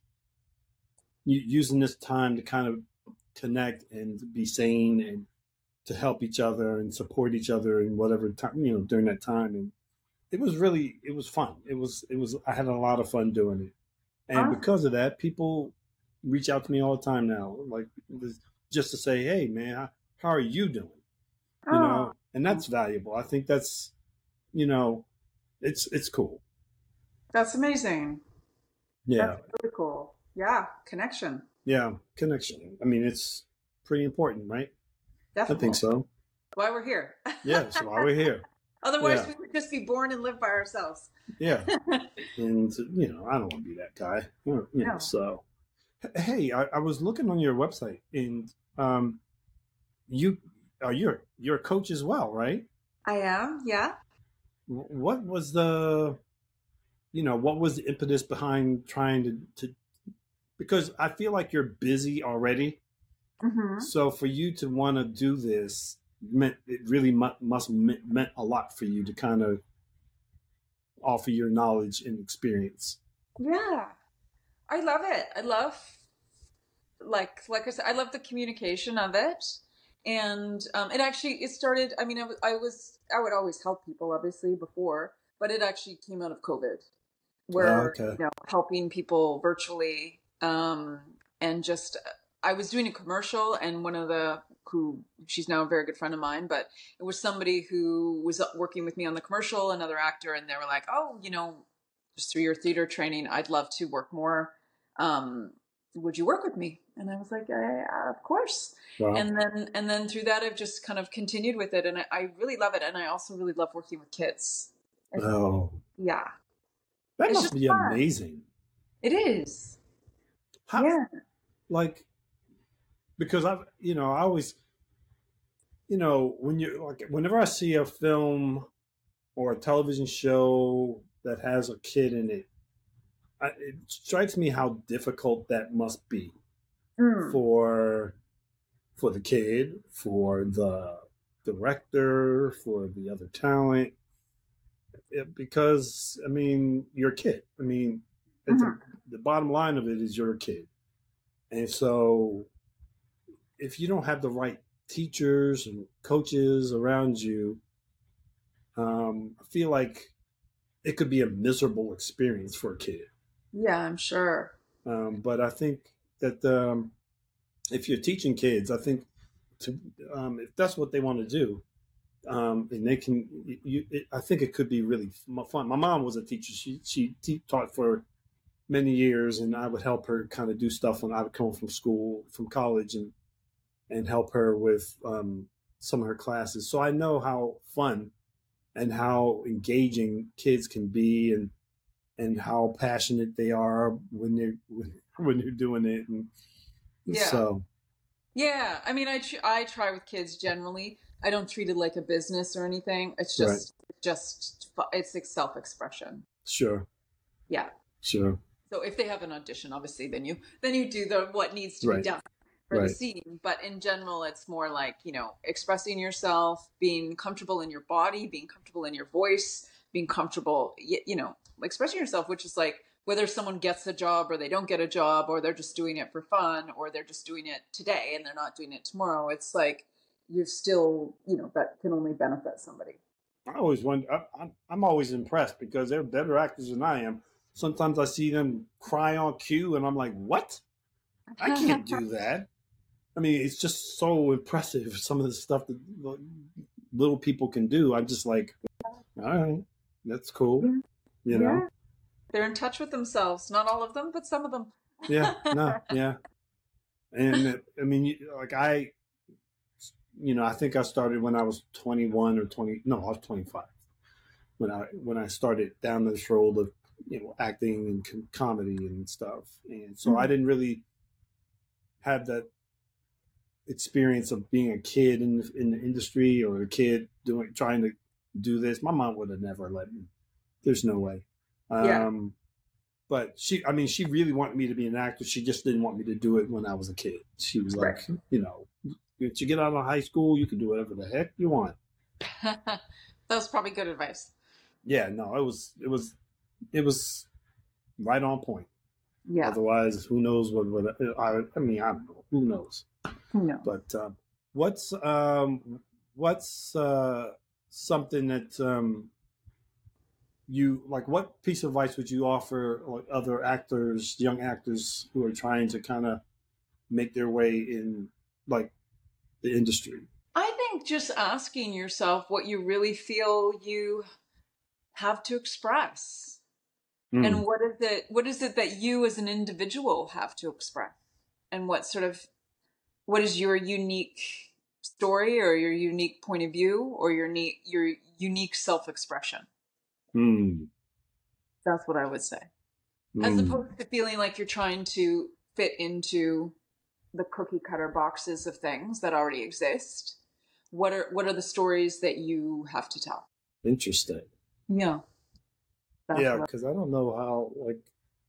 using this time to kind of connect and be sane and to help each other and support each other in whatever time, you know, during that time. And it was really, it was fun. It was, it was, I had a lot of fun doing it. And huh? Because of that, people reach out to me all the time now, like just to say, "Hey man, how, how are you doing?" You oh. know, and that's valuable. I think that's, you know, it's, it's cool. That's amazing. Yeah. That's really cool. Yeah. Connection. Yeah. Connection. I mean, it's pretty important, right? Definitely. I think so. Why we're here. Yeah, that's why we're here. Otherwise, yeah. we would just be born and live by ourselves. Yeah. And, you know, I don't want to be that guy. You know, no. So, hey, I, I was looking on your website, and um, you are you're you're a coach as well, right? I am, yeah. What was the you know what was the impetus behind trying to to because I feel like you're busy already. Hmm. So for you to want to do this meant it really mu- must meant, meant a lot for you to kind of offer your knowledge and experience. Yeah, I love it. I love like like I said, I love the communication of it, and um, it actually it started. I mean, I was I was I would always help people, obviously before, but it actually came out of COVID, Oh, where okay. you know helping people virtually, um, and just I was doing a commercial, and one of the who she's now a very good friend of mine, but it was somebody who was working with me on the commercial, another actor, and they were like, oh, you know, just through your theater training, I'd love to work more. Um, would you work with me? And I was like, uh, of course. Wow. And then, and then through that, I've just kind of continued with it. And I, I really love it. And I also really love working with kids. It's, Oh, yeah, that it's must just be fun. amazing. It is. How Yeah. like because I've you know I always you know when you like whenever I see a film or a television show that has a kid in it, I, it strikes me how difficult that must be Mm. for for the kid, for the director, for the other talent. It, because I mean, you're a kid. I mean, at the Hmm. the bottom line of it is you're a kid, and so if you don't have the right teachers and coaches around you, um, I feel like it could be a miserable experience for a kid. Yeah, I'm sure. Um, but I think that um, if you're teaching kids, I think to um, if that's what they want to do, um, and they can, you, it, I think it could be really fun. My mom was a teacher; she she te- taught for many years, and I would help her kind of do stuff when I would come home from school, from college, and and help her with um, some of her classes. So I know how fun and how engaging kids can be, and and how passionate they are when they're when they're doing it. And Yeah. so, Yeah. I mean, I, tr- I try with kids generally. I don't treat it like a business or anything. It's right, just, just, it's like self-expression. sure, Yeah. sure, So if they have an audition, obviously, then you then you do the what needs to be right, done for the right, scene. But in general, it's more like you know expressing yourself, being comfortable in your body, being comfortable in your voice, being comfortable, you know, expressing yourself, which is like whether someone gets a job or they don't get a job, or they're just doing it for fun, or they're just doing it today and they're not doing it tomorrow. It's like you're still, you know, that can only benefit somebody. I always wonder. I, I'm I'm always impressed because they're better actors than I am. Sometimes I see them cry on cue, and I'm like, "What? I can't do that." I mean, it's just so impressive. Some of the stuff that little people can do. I'm just like, all right, that's cool. Yeah. You know? Yeah. They're in touch with themselves. Not all of them, but some of them. Yeah, no, yeah. And I mean, like I, you know, I think I started when I was twenty-one or twenty. No, I was twenty-five when I when I started down this road of you know acting and com- comedy and stuff. And so I Mhm. didn't really have that experience of being a kid in the, in the industry or a kid doing trying to do this. My mom would have never let me. There's no way. Yeah. Um, but she, I mean, she really wanted me to be an actor. She just didn't want me to do it when I was a kid. She was Right. like, you know, once you get out of high school, you can do whatever the heck you want. That was probably good advice. Yeah, no, it was, it was, it was right on point. Yeah. Otherwise, who knows what? what I, I mean, I don't know. Who knows? No. But um, what's um, what's uh, something that um, you like? What piece of advice would you offer like other actors, young actors who are trying to kind of make their way in like the industry? I think just asking yourself what you really feel you have to express. And Mm, what is it what is it that you as an individual have to express? And what sort of what is your unique story or your unique point of view or your unique your unique self-expression? mm, That's what I would say. As mm, opposed to feeling like you're trying to fit into the cookie cutter boxes of things that already exist. What are what are the stories that you have to tell? Interesting. Yeah. That's Yeah, what. because I don't know how like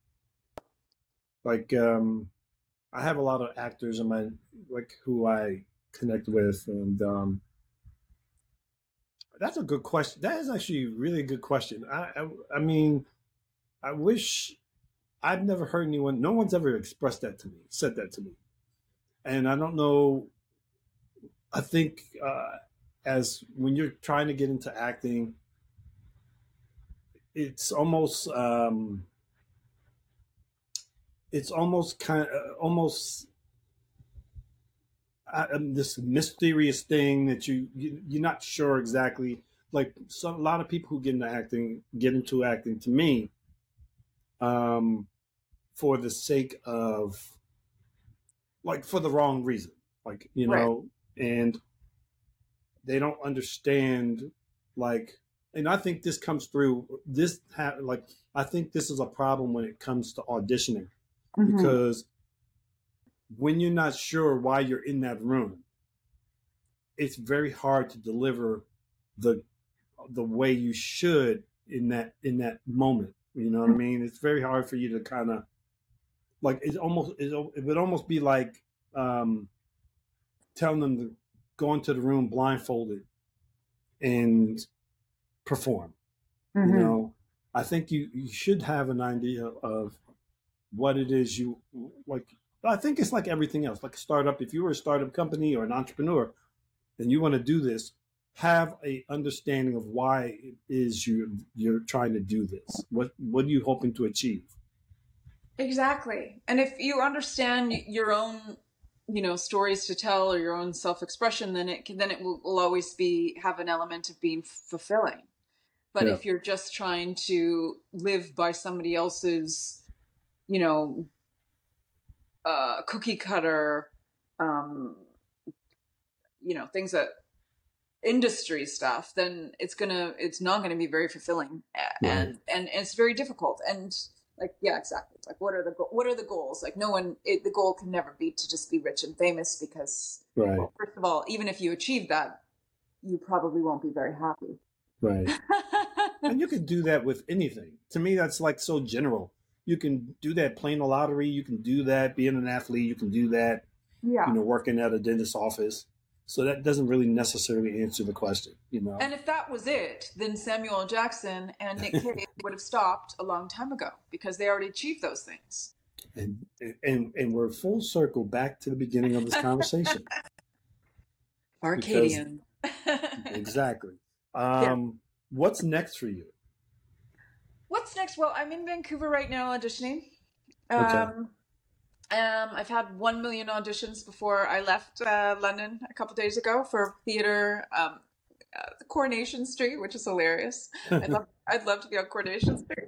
like um I have a lot of actors in my like who I connect with, and um that's a good question. That is actually a really good question. I I, I mean, I wish I've never heard anyone. No one's ever expressed that to me, said that to me, and I don't know. I think uh, as when you're trying to get into acting, it's almost um, it's almost kind of almost uh, um, this mysterious thing that you, you you're not sure exactly. Like some a lot of people who get into acting get into acting to me um, for the sake of like for the wrong reason, like you Right. know, and they don't understand like. And I think this comes through this ha- like I think this is a problem when it comes to auditioning Mm-hmm. because when you're not sure why you're in that room, it's very hard to deliver the the way you should in that in that moment. You know what I mean? It's very hard for you to kind of like it's almost it would almost be like um, telling them to go into the room blindfolded and perform. You Mm-hmm. know, I think you you should have an idea of what it is you like. I think it's like everything else, like a startup. If you were a startup company or an entrepreneur, and you want to do this, have a understanding of why it is you you're trying to do this. What what are you hoping to achieve? Exactly. And if you understand your own, you know, stories to tell or your own self-expression, then it can, then it will, will always be have an element of being fulfilling. But Yeah, if you're just trying to live by somebody else's, you know, uh, cookie cutter, um, you know, things that industry stuff, then it's gonna, it's not gonna be very fulfilling, right, and and, and it's very difficult. And like, yeah, exactly. It's like, what are the what are the goals? Like, no one, it, the goal can never be to just be rich and famous because, right, well, first of all, even if you achieve that, you probably won't be very happy. right. And you can do that with anything. To me, that's like so general. You can do that playing the lottery. You can do that being an athlete. You can do that, you Yeah. know, working at a dentist's office. So that doesn't really necessarily answer the question, you know. And if that was it, then Samuel L. Jackson and Nick Cage would have stopped a long time ago because they already achieved those things. and and and we're full circle back to the beginning of this conversation because Arcadian. exactly. Yeah. Um, what's next for you? What's next? Well, I'm in Vancouver right now auditioning. Okay. Um, um, I've had one million auditions before I left uh, London a couple days ago for theater, um, uh, Coronation Street, which is hilarious. I'd love, I'd love to be on Coronation Street.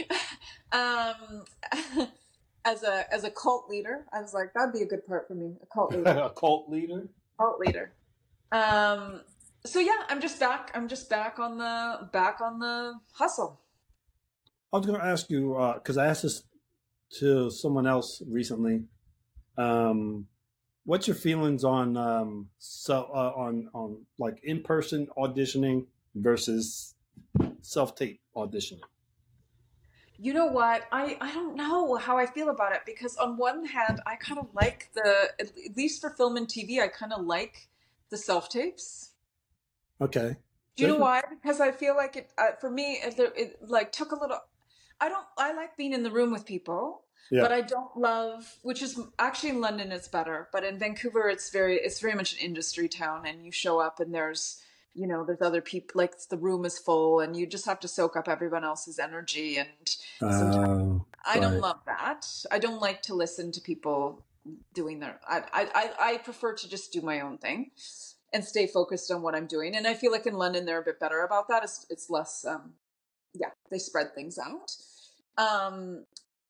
um, as a as a cult leader, I was like, that'd be a good part for me, a cult leader. A cult leader. Cult leader. Um, so yeah, I'm just back. I'm just back on the back on the hustle. I was going to ask you because uh, I asked this to someone else recently. Um, what's your feelings on um, so uh, on on like in person auditioning versus self tape auditioning? You know what? I, I don't know how I feel about it because on one hand, I kind of like the, at least for film and T V, I kind of like the self tapes. Okay. Do you know There's a- why? Because I feel like it, uh, for me, it, it like took a little, I don't, I like being in the room with people, yeah. but I don't love, which is actually in London, it's better, but in Vancouver, it's very, it's very much an industry town and you show up and there's, you know, there's other people, like the room is full and you just have to soak up everyone else's energy. And sometimes Uh, I don't right. love that. I don't like to listen to people doing their. I I I prefer to just do my own thing and stay focused on what I'm doing. And I feel like in London they're a bit better about that. It's it's less. Um, yeah, they spread things out. Um,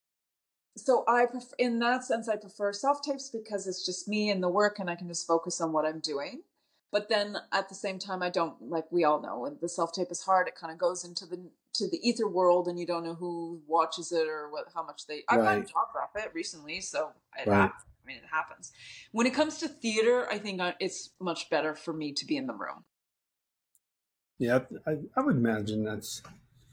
so I prefer, in that sense, I prefer self tapes because it's just me and the work, and I can just focus on what I'm doing. But then at the same time, I don't, like we all know, when the self tape is hard, it kind of goes into the to the ether world, and you don't know who watches it or what how much they. I've gotten Right. jobs off it recently, so it Right. happens. I mean, it happens. When it comes to theater, I think it's much better for me to be in the room. Yeah, I, I would imagine that's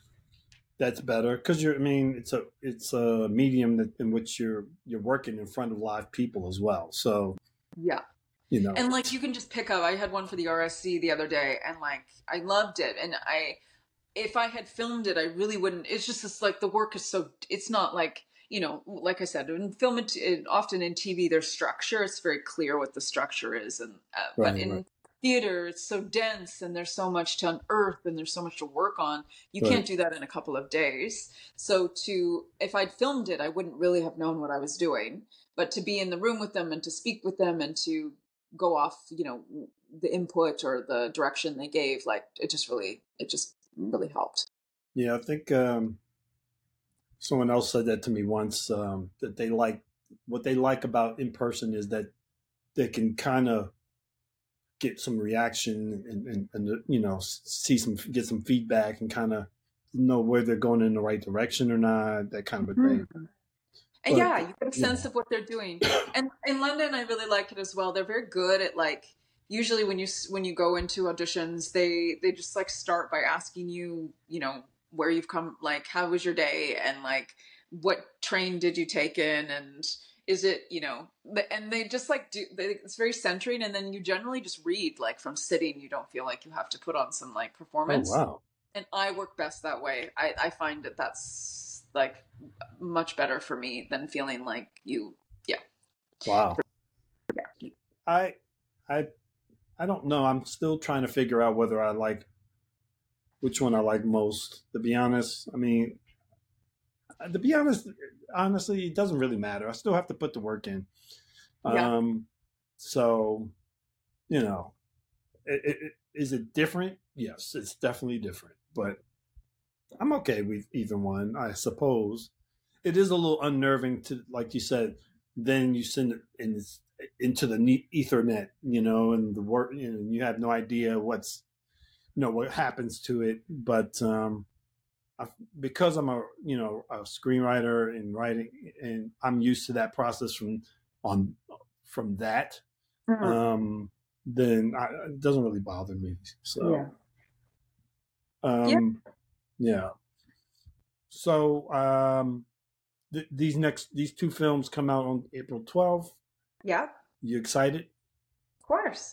that's better because you're. I mean, it's a it's a medium that in which you're you're working in front of live people as well. So yeah, you know, and like you can just pick up. I had one for the R S C the other day, and like I loved it, and I if I had filmed it, I really wouldn't. It's just this, like the work is so. It's not like you know, like I said, in film, it, it, often in T V, there's structure. It's very clear what the structure is, and uh, right, but in right, theater, it's so dense, and there's so much to unearth, and there's so much to work on. You right. can't do that in a couple of days. So to if I'd filmed it, I wouldn't really have known what I was doing. But to be in the room with them and to speak with them and to go off, you know, the input or the direction they gave, like it just really, it just really helped. Yeah, I think um, someone else said that to me once. Um, that they like what they like about in person is that they can kind of get some reaction and, and, and you know see some get some feedback and kind of know where they're going in the right direction or not, that kind of a thing. Mm-hmm. But, yeah, you get a sense yeah. of what they're doing. And in London, I really like it as well. They're very good at like usually when you when you go into auditions, they they just like start by asking you, you know, where you've come, like how was your day, and like what train did you take in, and is it, you know, and they just like do. They, it's very centering, and then you generally just read like from sitting. You don't feel like you have to put on some like performance. Oh wow. And I work best that way. I, I find that that's like much better for me than feeling like you, yeah. Wow. Yeah. I, I, I don't know. I'm still trying to figure out whether I like which one I like most. To be honest, I mean, to be honest, honestly, it doesn't really matter. I still have to put the work in. Yeah. Um, so, you know, it, it, is it different? Yes, it's definitely different. But I'm okay with either one, I suppose. It is a little unnerving to, like you said, then you send it in, into the Ethernet, you know, and the work, you know, you have no idea what's, you know, what happens to it. But um, I, because I'm a, you know, a screenwriter and writing, and I'm used to that process from on from that, mm-hmm. um, then I, it doesn't really bother me. So, yeah. Um, yeah. yeah. So um, th- these next these two films come out on April twelfth. Yeah. You excited? Of course.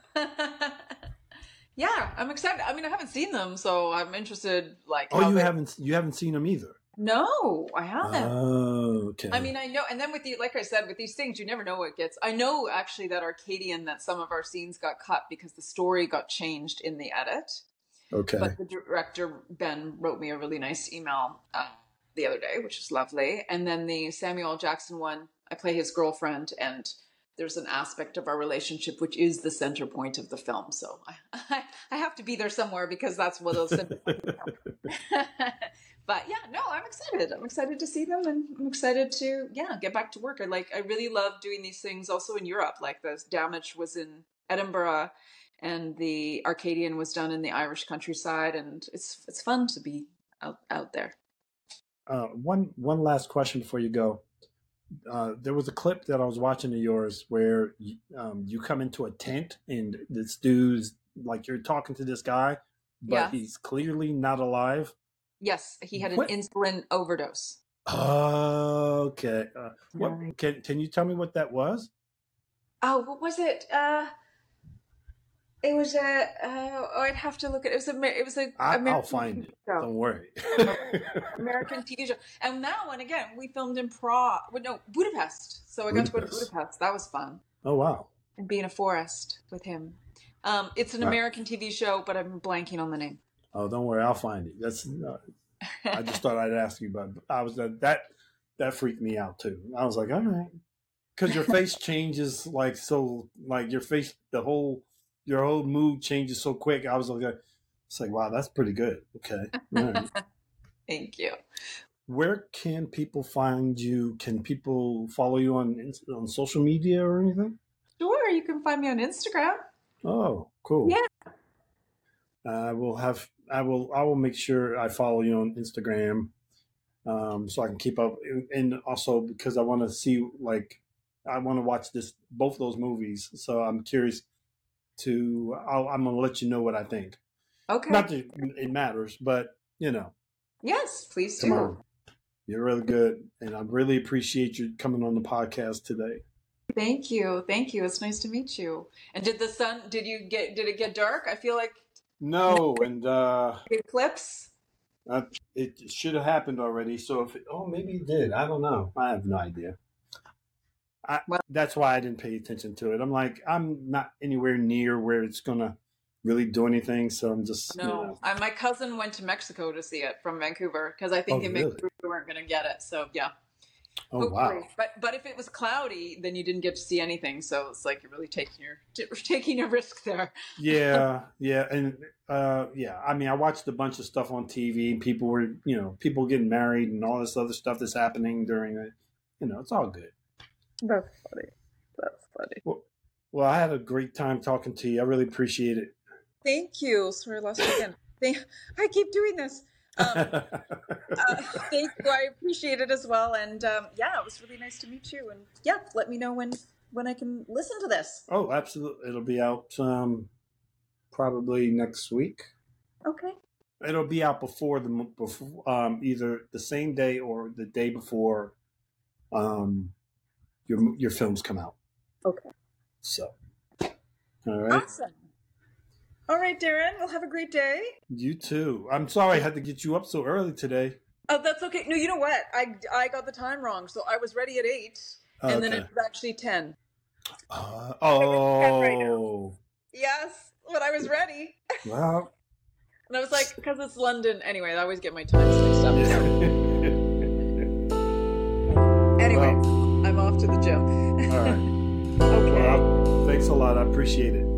Yeah, I'm excited. I mean, I haven't seen them, so I'm interested. Like, oh, you they... haven't you haven't seen them either? No, I haven't. Oh, okay. I mean, I know, and then with the, like I said, with these things, you never know what gets. I know actually that Arcadian, that some of our scenes got cut because the story got changed in the edit. Okay. But the director Ben wrote me a really nice email uh, the other day, which is lovely. And then the Samuel L. Jackson one, I play his girlfriend, and there's an aspect of our relationship which is the center point of the film. So I, I, I have to be there somewhere because that's what those. But yeah, no, I'm excited. I'm excited to see them, and I'm excited to yeah get back to work. I like I really love doing these things also in Europe. Like the Damage was in Edinburgh, and the Arcadian was done in the Irish countryside, and it's it's fun to be out out there. Uh, one one last question before you go. Uh, there was a clip that I was watching of yours where you, um, you come into a tent and this dude's like you're talking to this guy, but yeah. he's clearly not alive. Yes, he had an what? insulin overdose. Oh, okay. Uh, what can can you tell me what that was? Oh, what was it? Uh, it was a. Uh, oh, I'd have to look at it. It was a. It was a. I, I'll find it. Show. Don't worry. American T V show, and that one again we filmed in Prague. Well, no, Budapest. So I got Budapest. to go to Budapest. That was fun. Oh wow! And be in a forest with him. Um, it's an American T V show, but I'm blanking on the name. Oh, don't worry, I'll find it. That's. Uh, I just thought I'd ask you, but I was uh, that that freaked me out too. I was like, all right, because your face changes like so, like your face, the whole your whole mood changes so quick. I was like, it's like, wow, that's pretty good. Okay, all right. Thank you. Where can people find you? Can people follow you on on social media or anything? Sure, you can find me on Instagram. Oh, cool. Yeah. I uh, will have. I will. I will make sure I follow you on Instagram, um, so I can keep up, and also because I want to see like I want to watch this both those movies. So I'm curious to. I'll, I'm gonna let you know what I think. Okay. Not that it matters, but you know. Yes, please Come do. on. You're really good, and I really appreciate you coming on the podcast today. Thank you, thank you. It's nice to meet you. And did the sun? Did you get? Did it get dark? I feel like no, and uh, eclipse. Uh, it should have happened already. So if it, oh maybe it did. I don't know. I have no idea. I, well, that's why I didn't pay attention to it. I'm like I'm not anywhere near where it's gonna really do anything. So I'm just no. You know. I, my cousin went to Mexico to see it from Vancouver because I think oh, in really? Vancouver we weren't going to get it. So yeah. Oh Hopefully. wow! But but if it was cloudy, then you didn't get to see anything. So it's like you're really taking your taking a risk there. yeah, yeah, and uh, yeah. I mean, I watched a bunch of stuff on T V. People were, you know, people getting married and all this other stuff that's happening during it. You know, it's all good. That's funny. That's funny. Well, well, I had a great time talking to you. I really appreciate it. Thank you. Sorry, last again. Thank. I keep doing this. Um, uh, thank you. I appreciate it as well. And um, yeah, it was really nice to meet you. And yeah, let me know when when I can listen to this. Oh, absolutely. It'll be out um, probably next week. Okay. It'll be out before the before um, either the same day or the day before um, your your films come out. Okay. So, all right. Awesome. All right, Darren. Well, have a great day. You too. I'm sorry I had to get you up so early today. Oh, that's okay. No, you know what? I, I got the time wrong. So I was ready at eight, and okay. then it was actually ten. Uh, oh. Right yes, but I was ready. Well. And I was like, because it's London. Anyway, I always get my times mixed up. Yeah. Anyway, well, I'm off to the gym. All right. Okay. Well, thanks a lot. I appreciate it.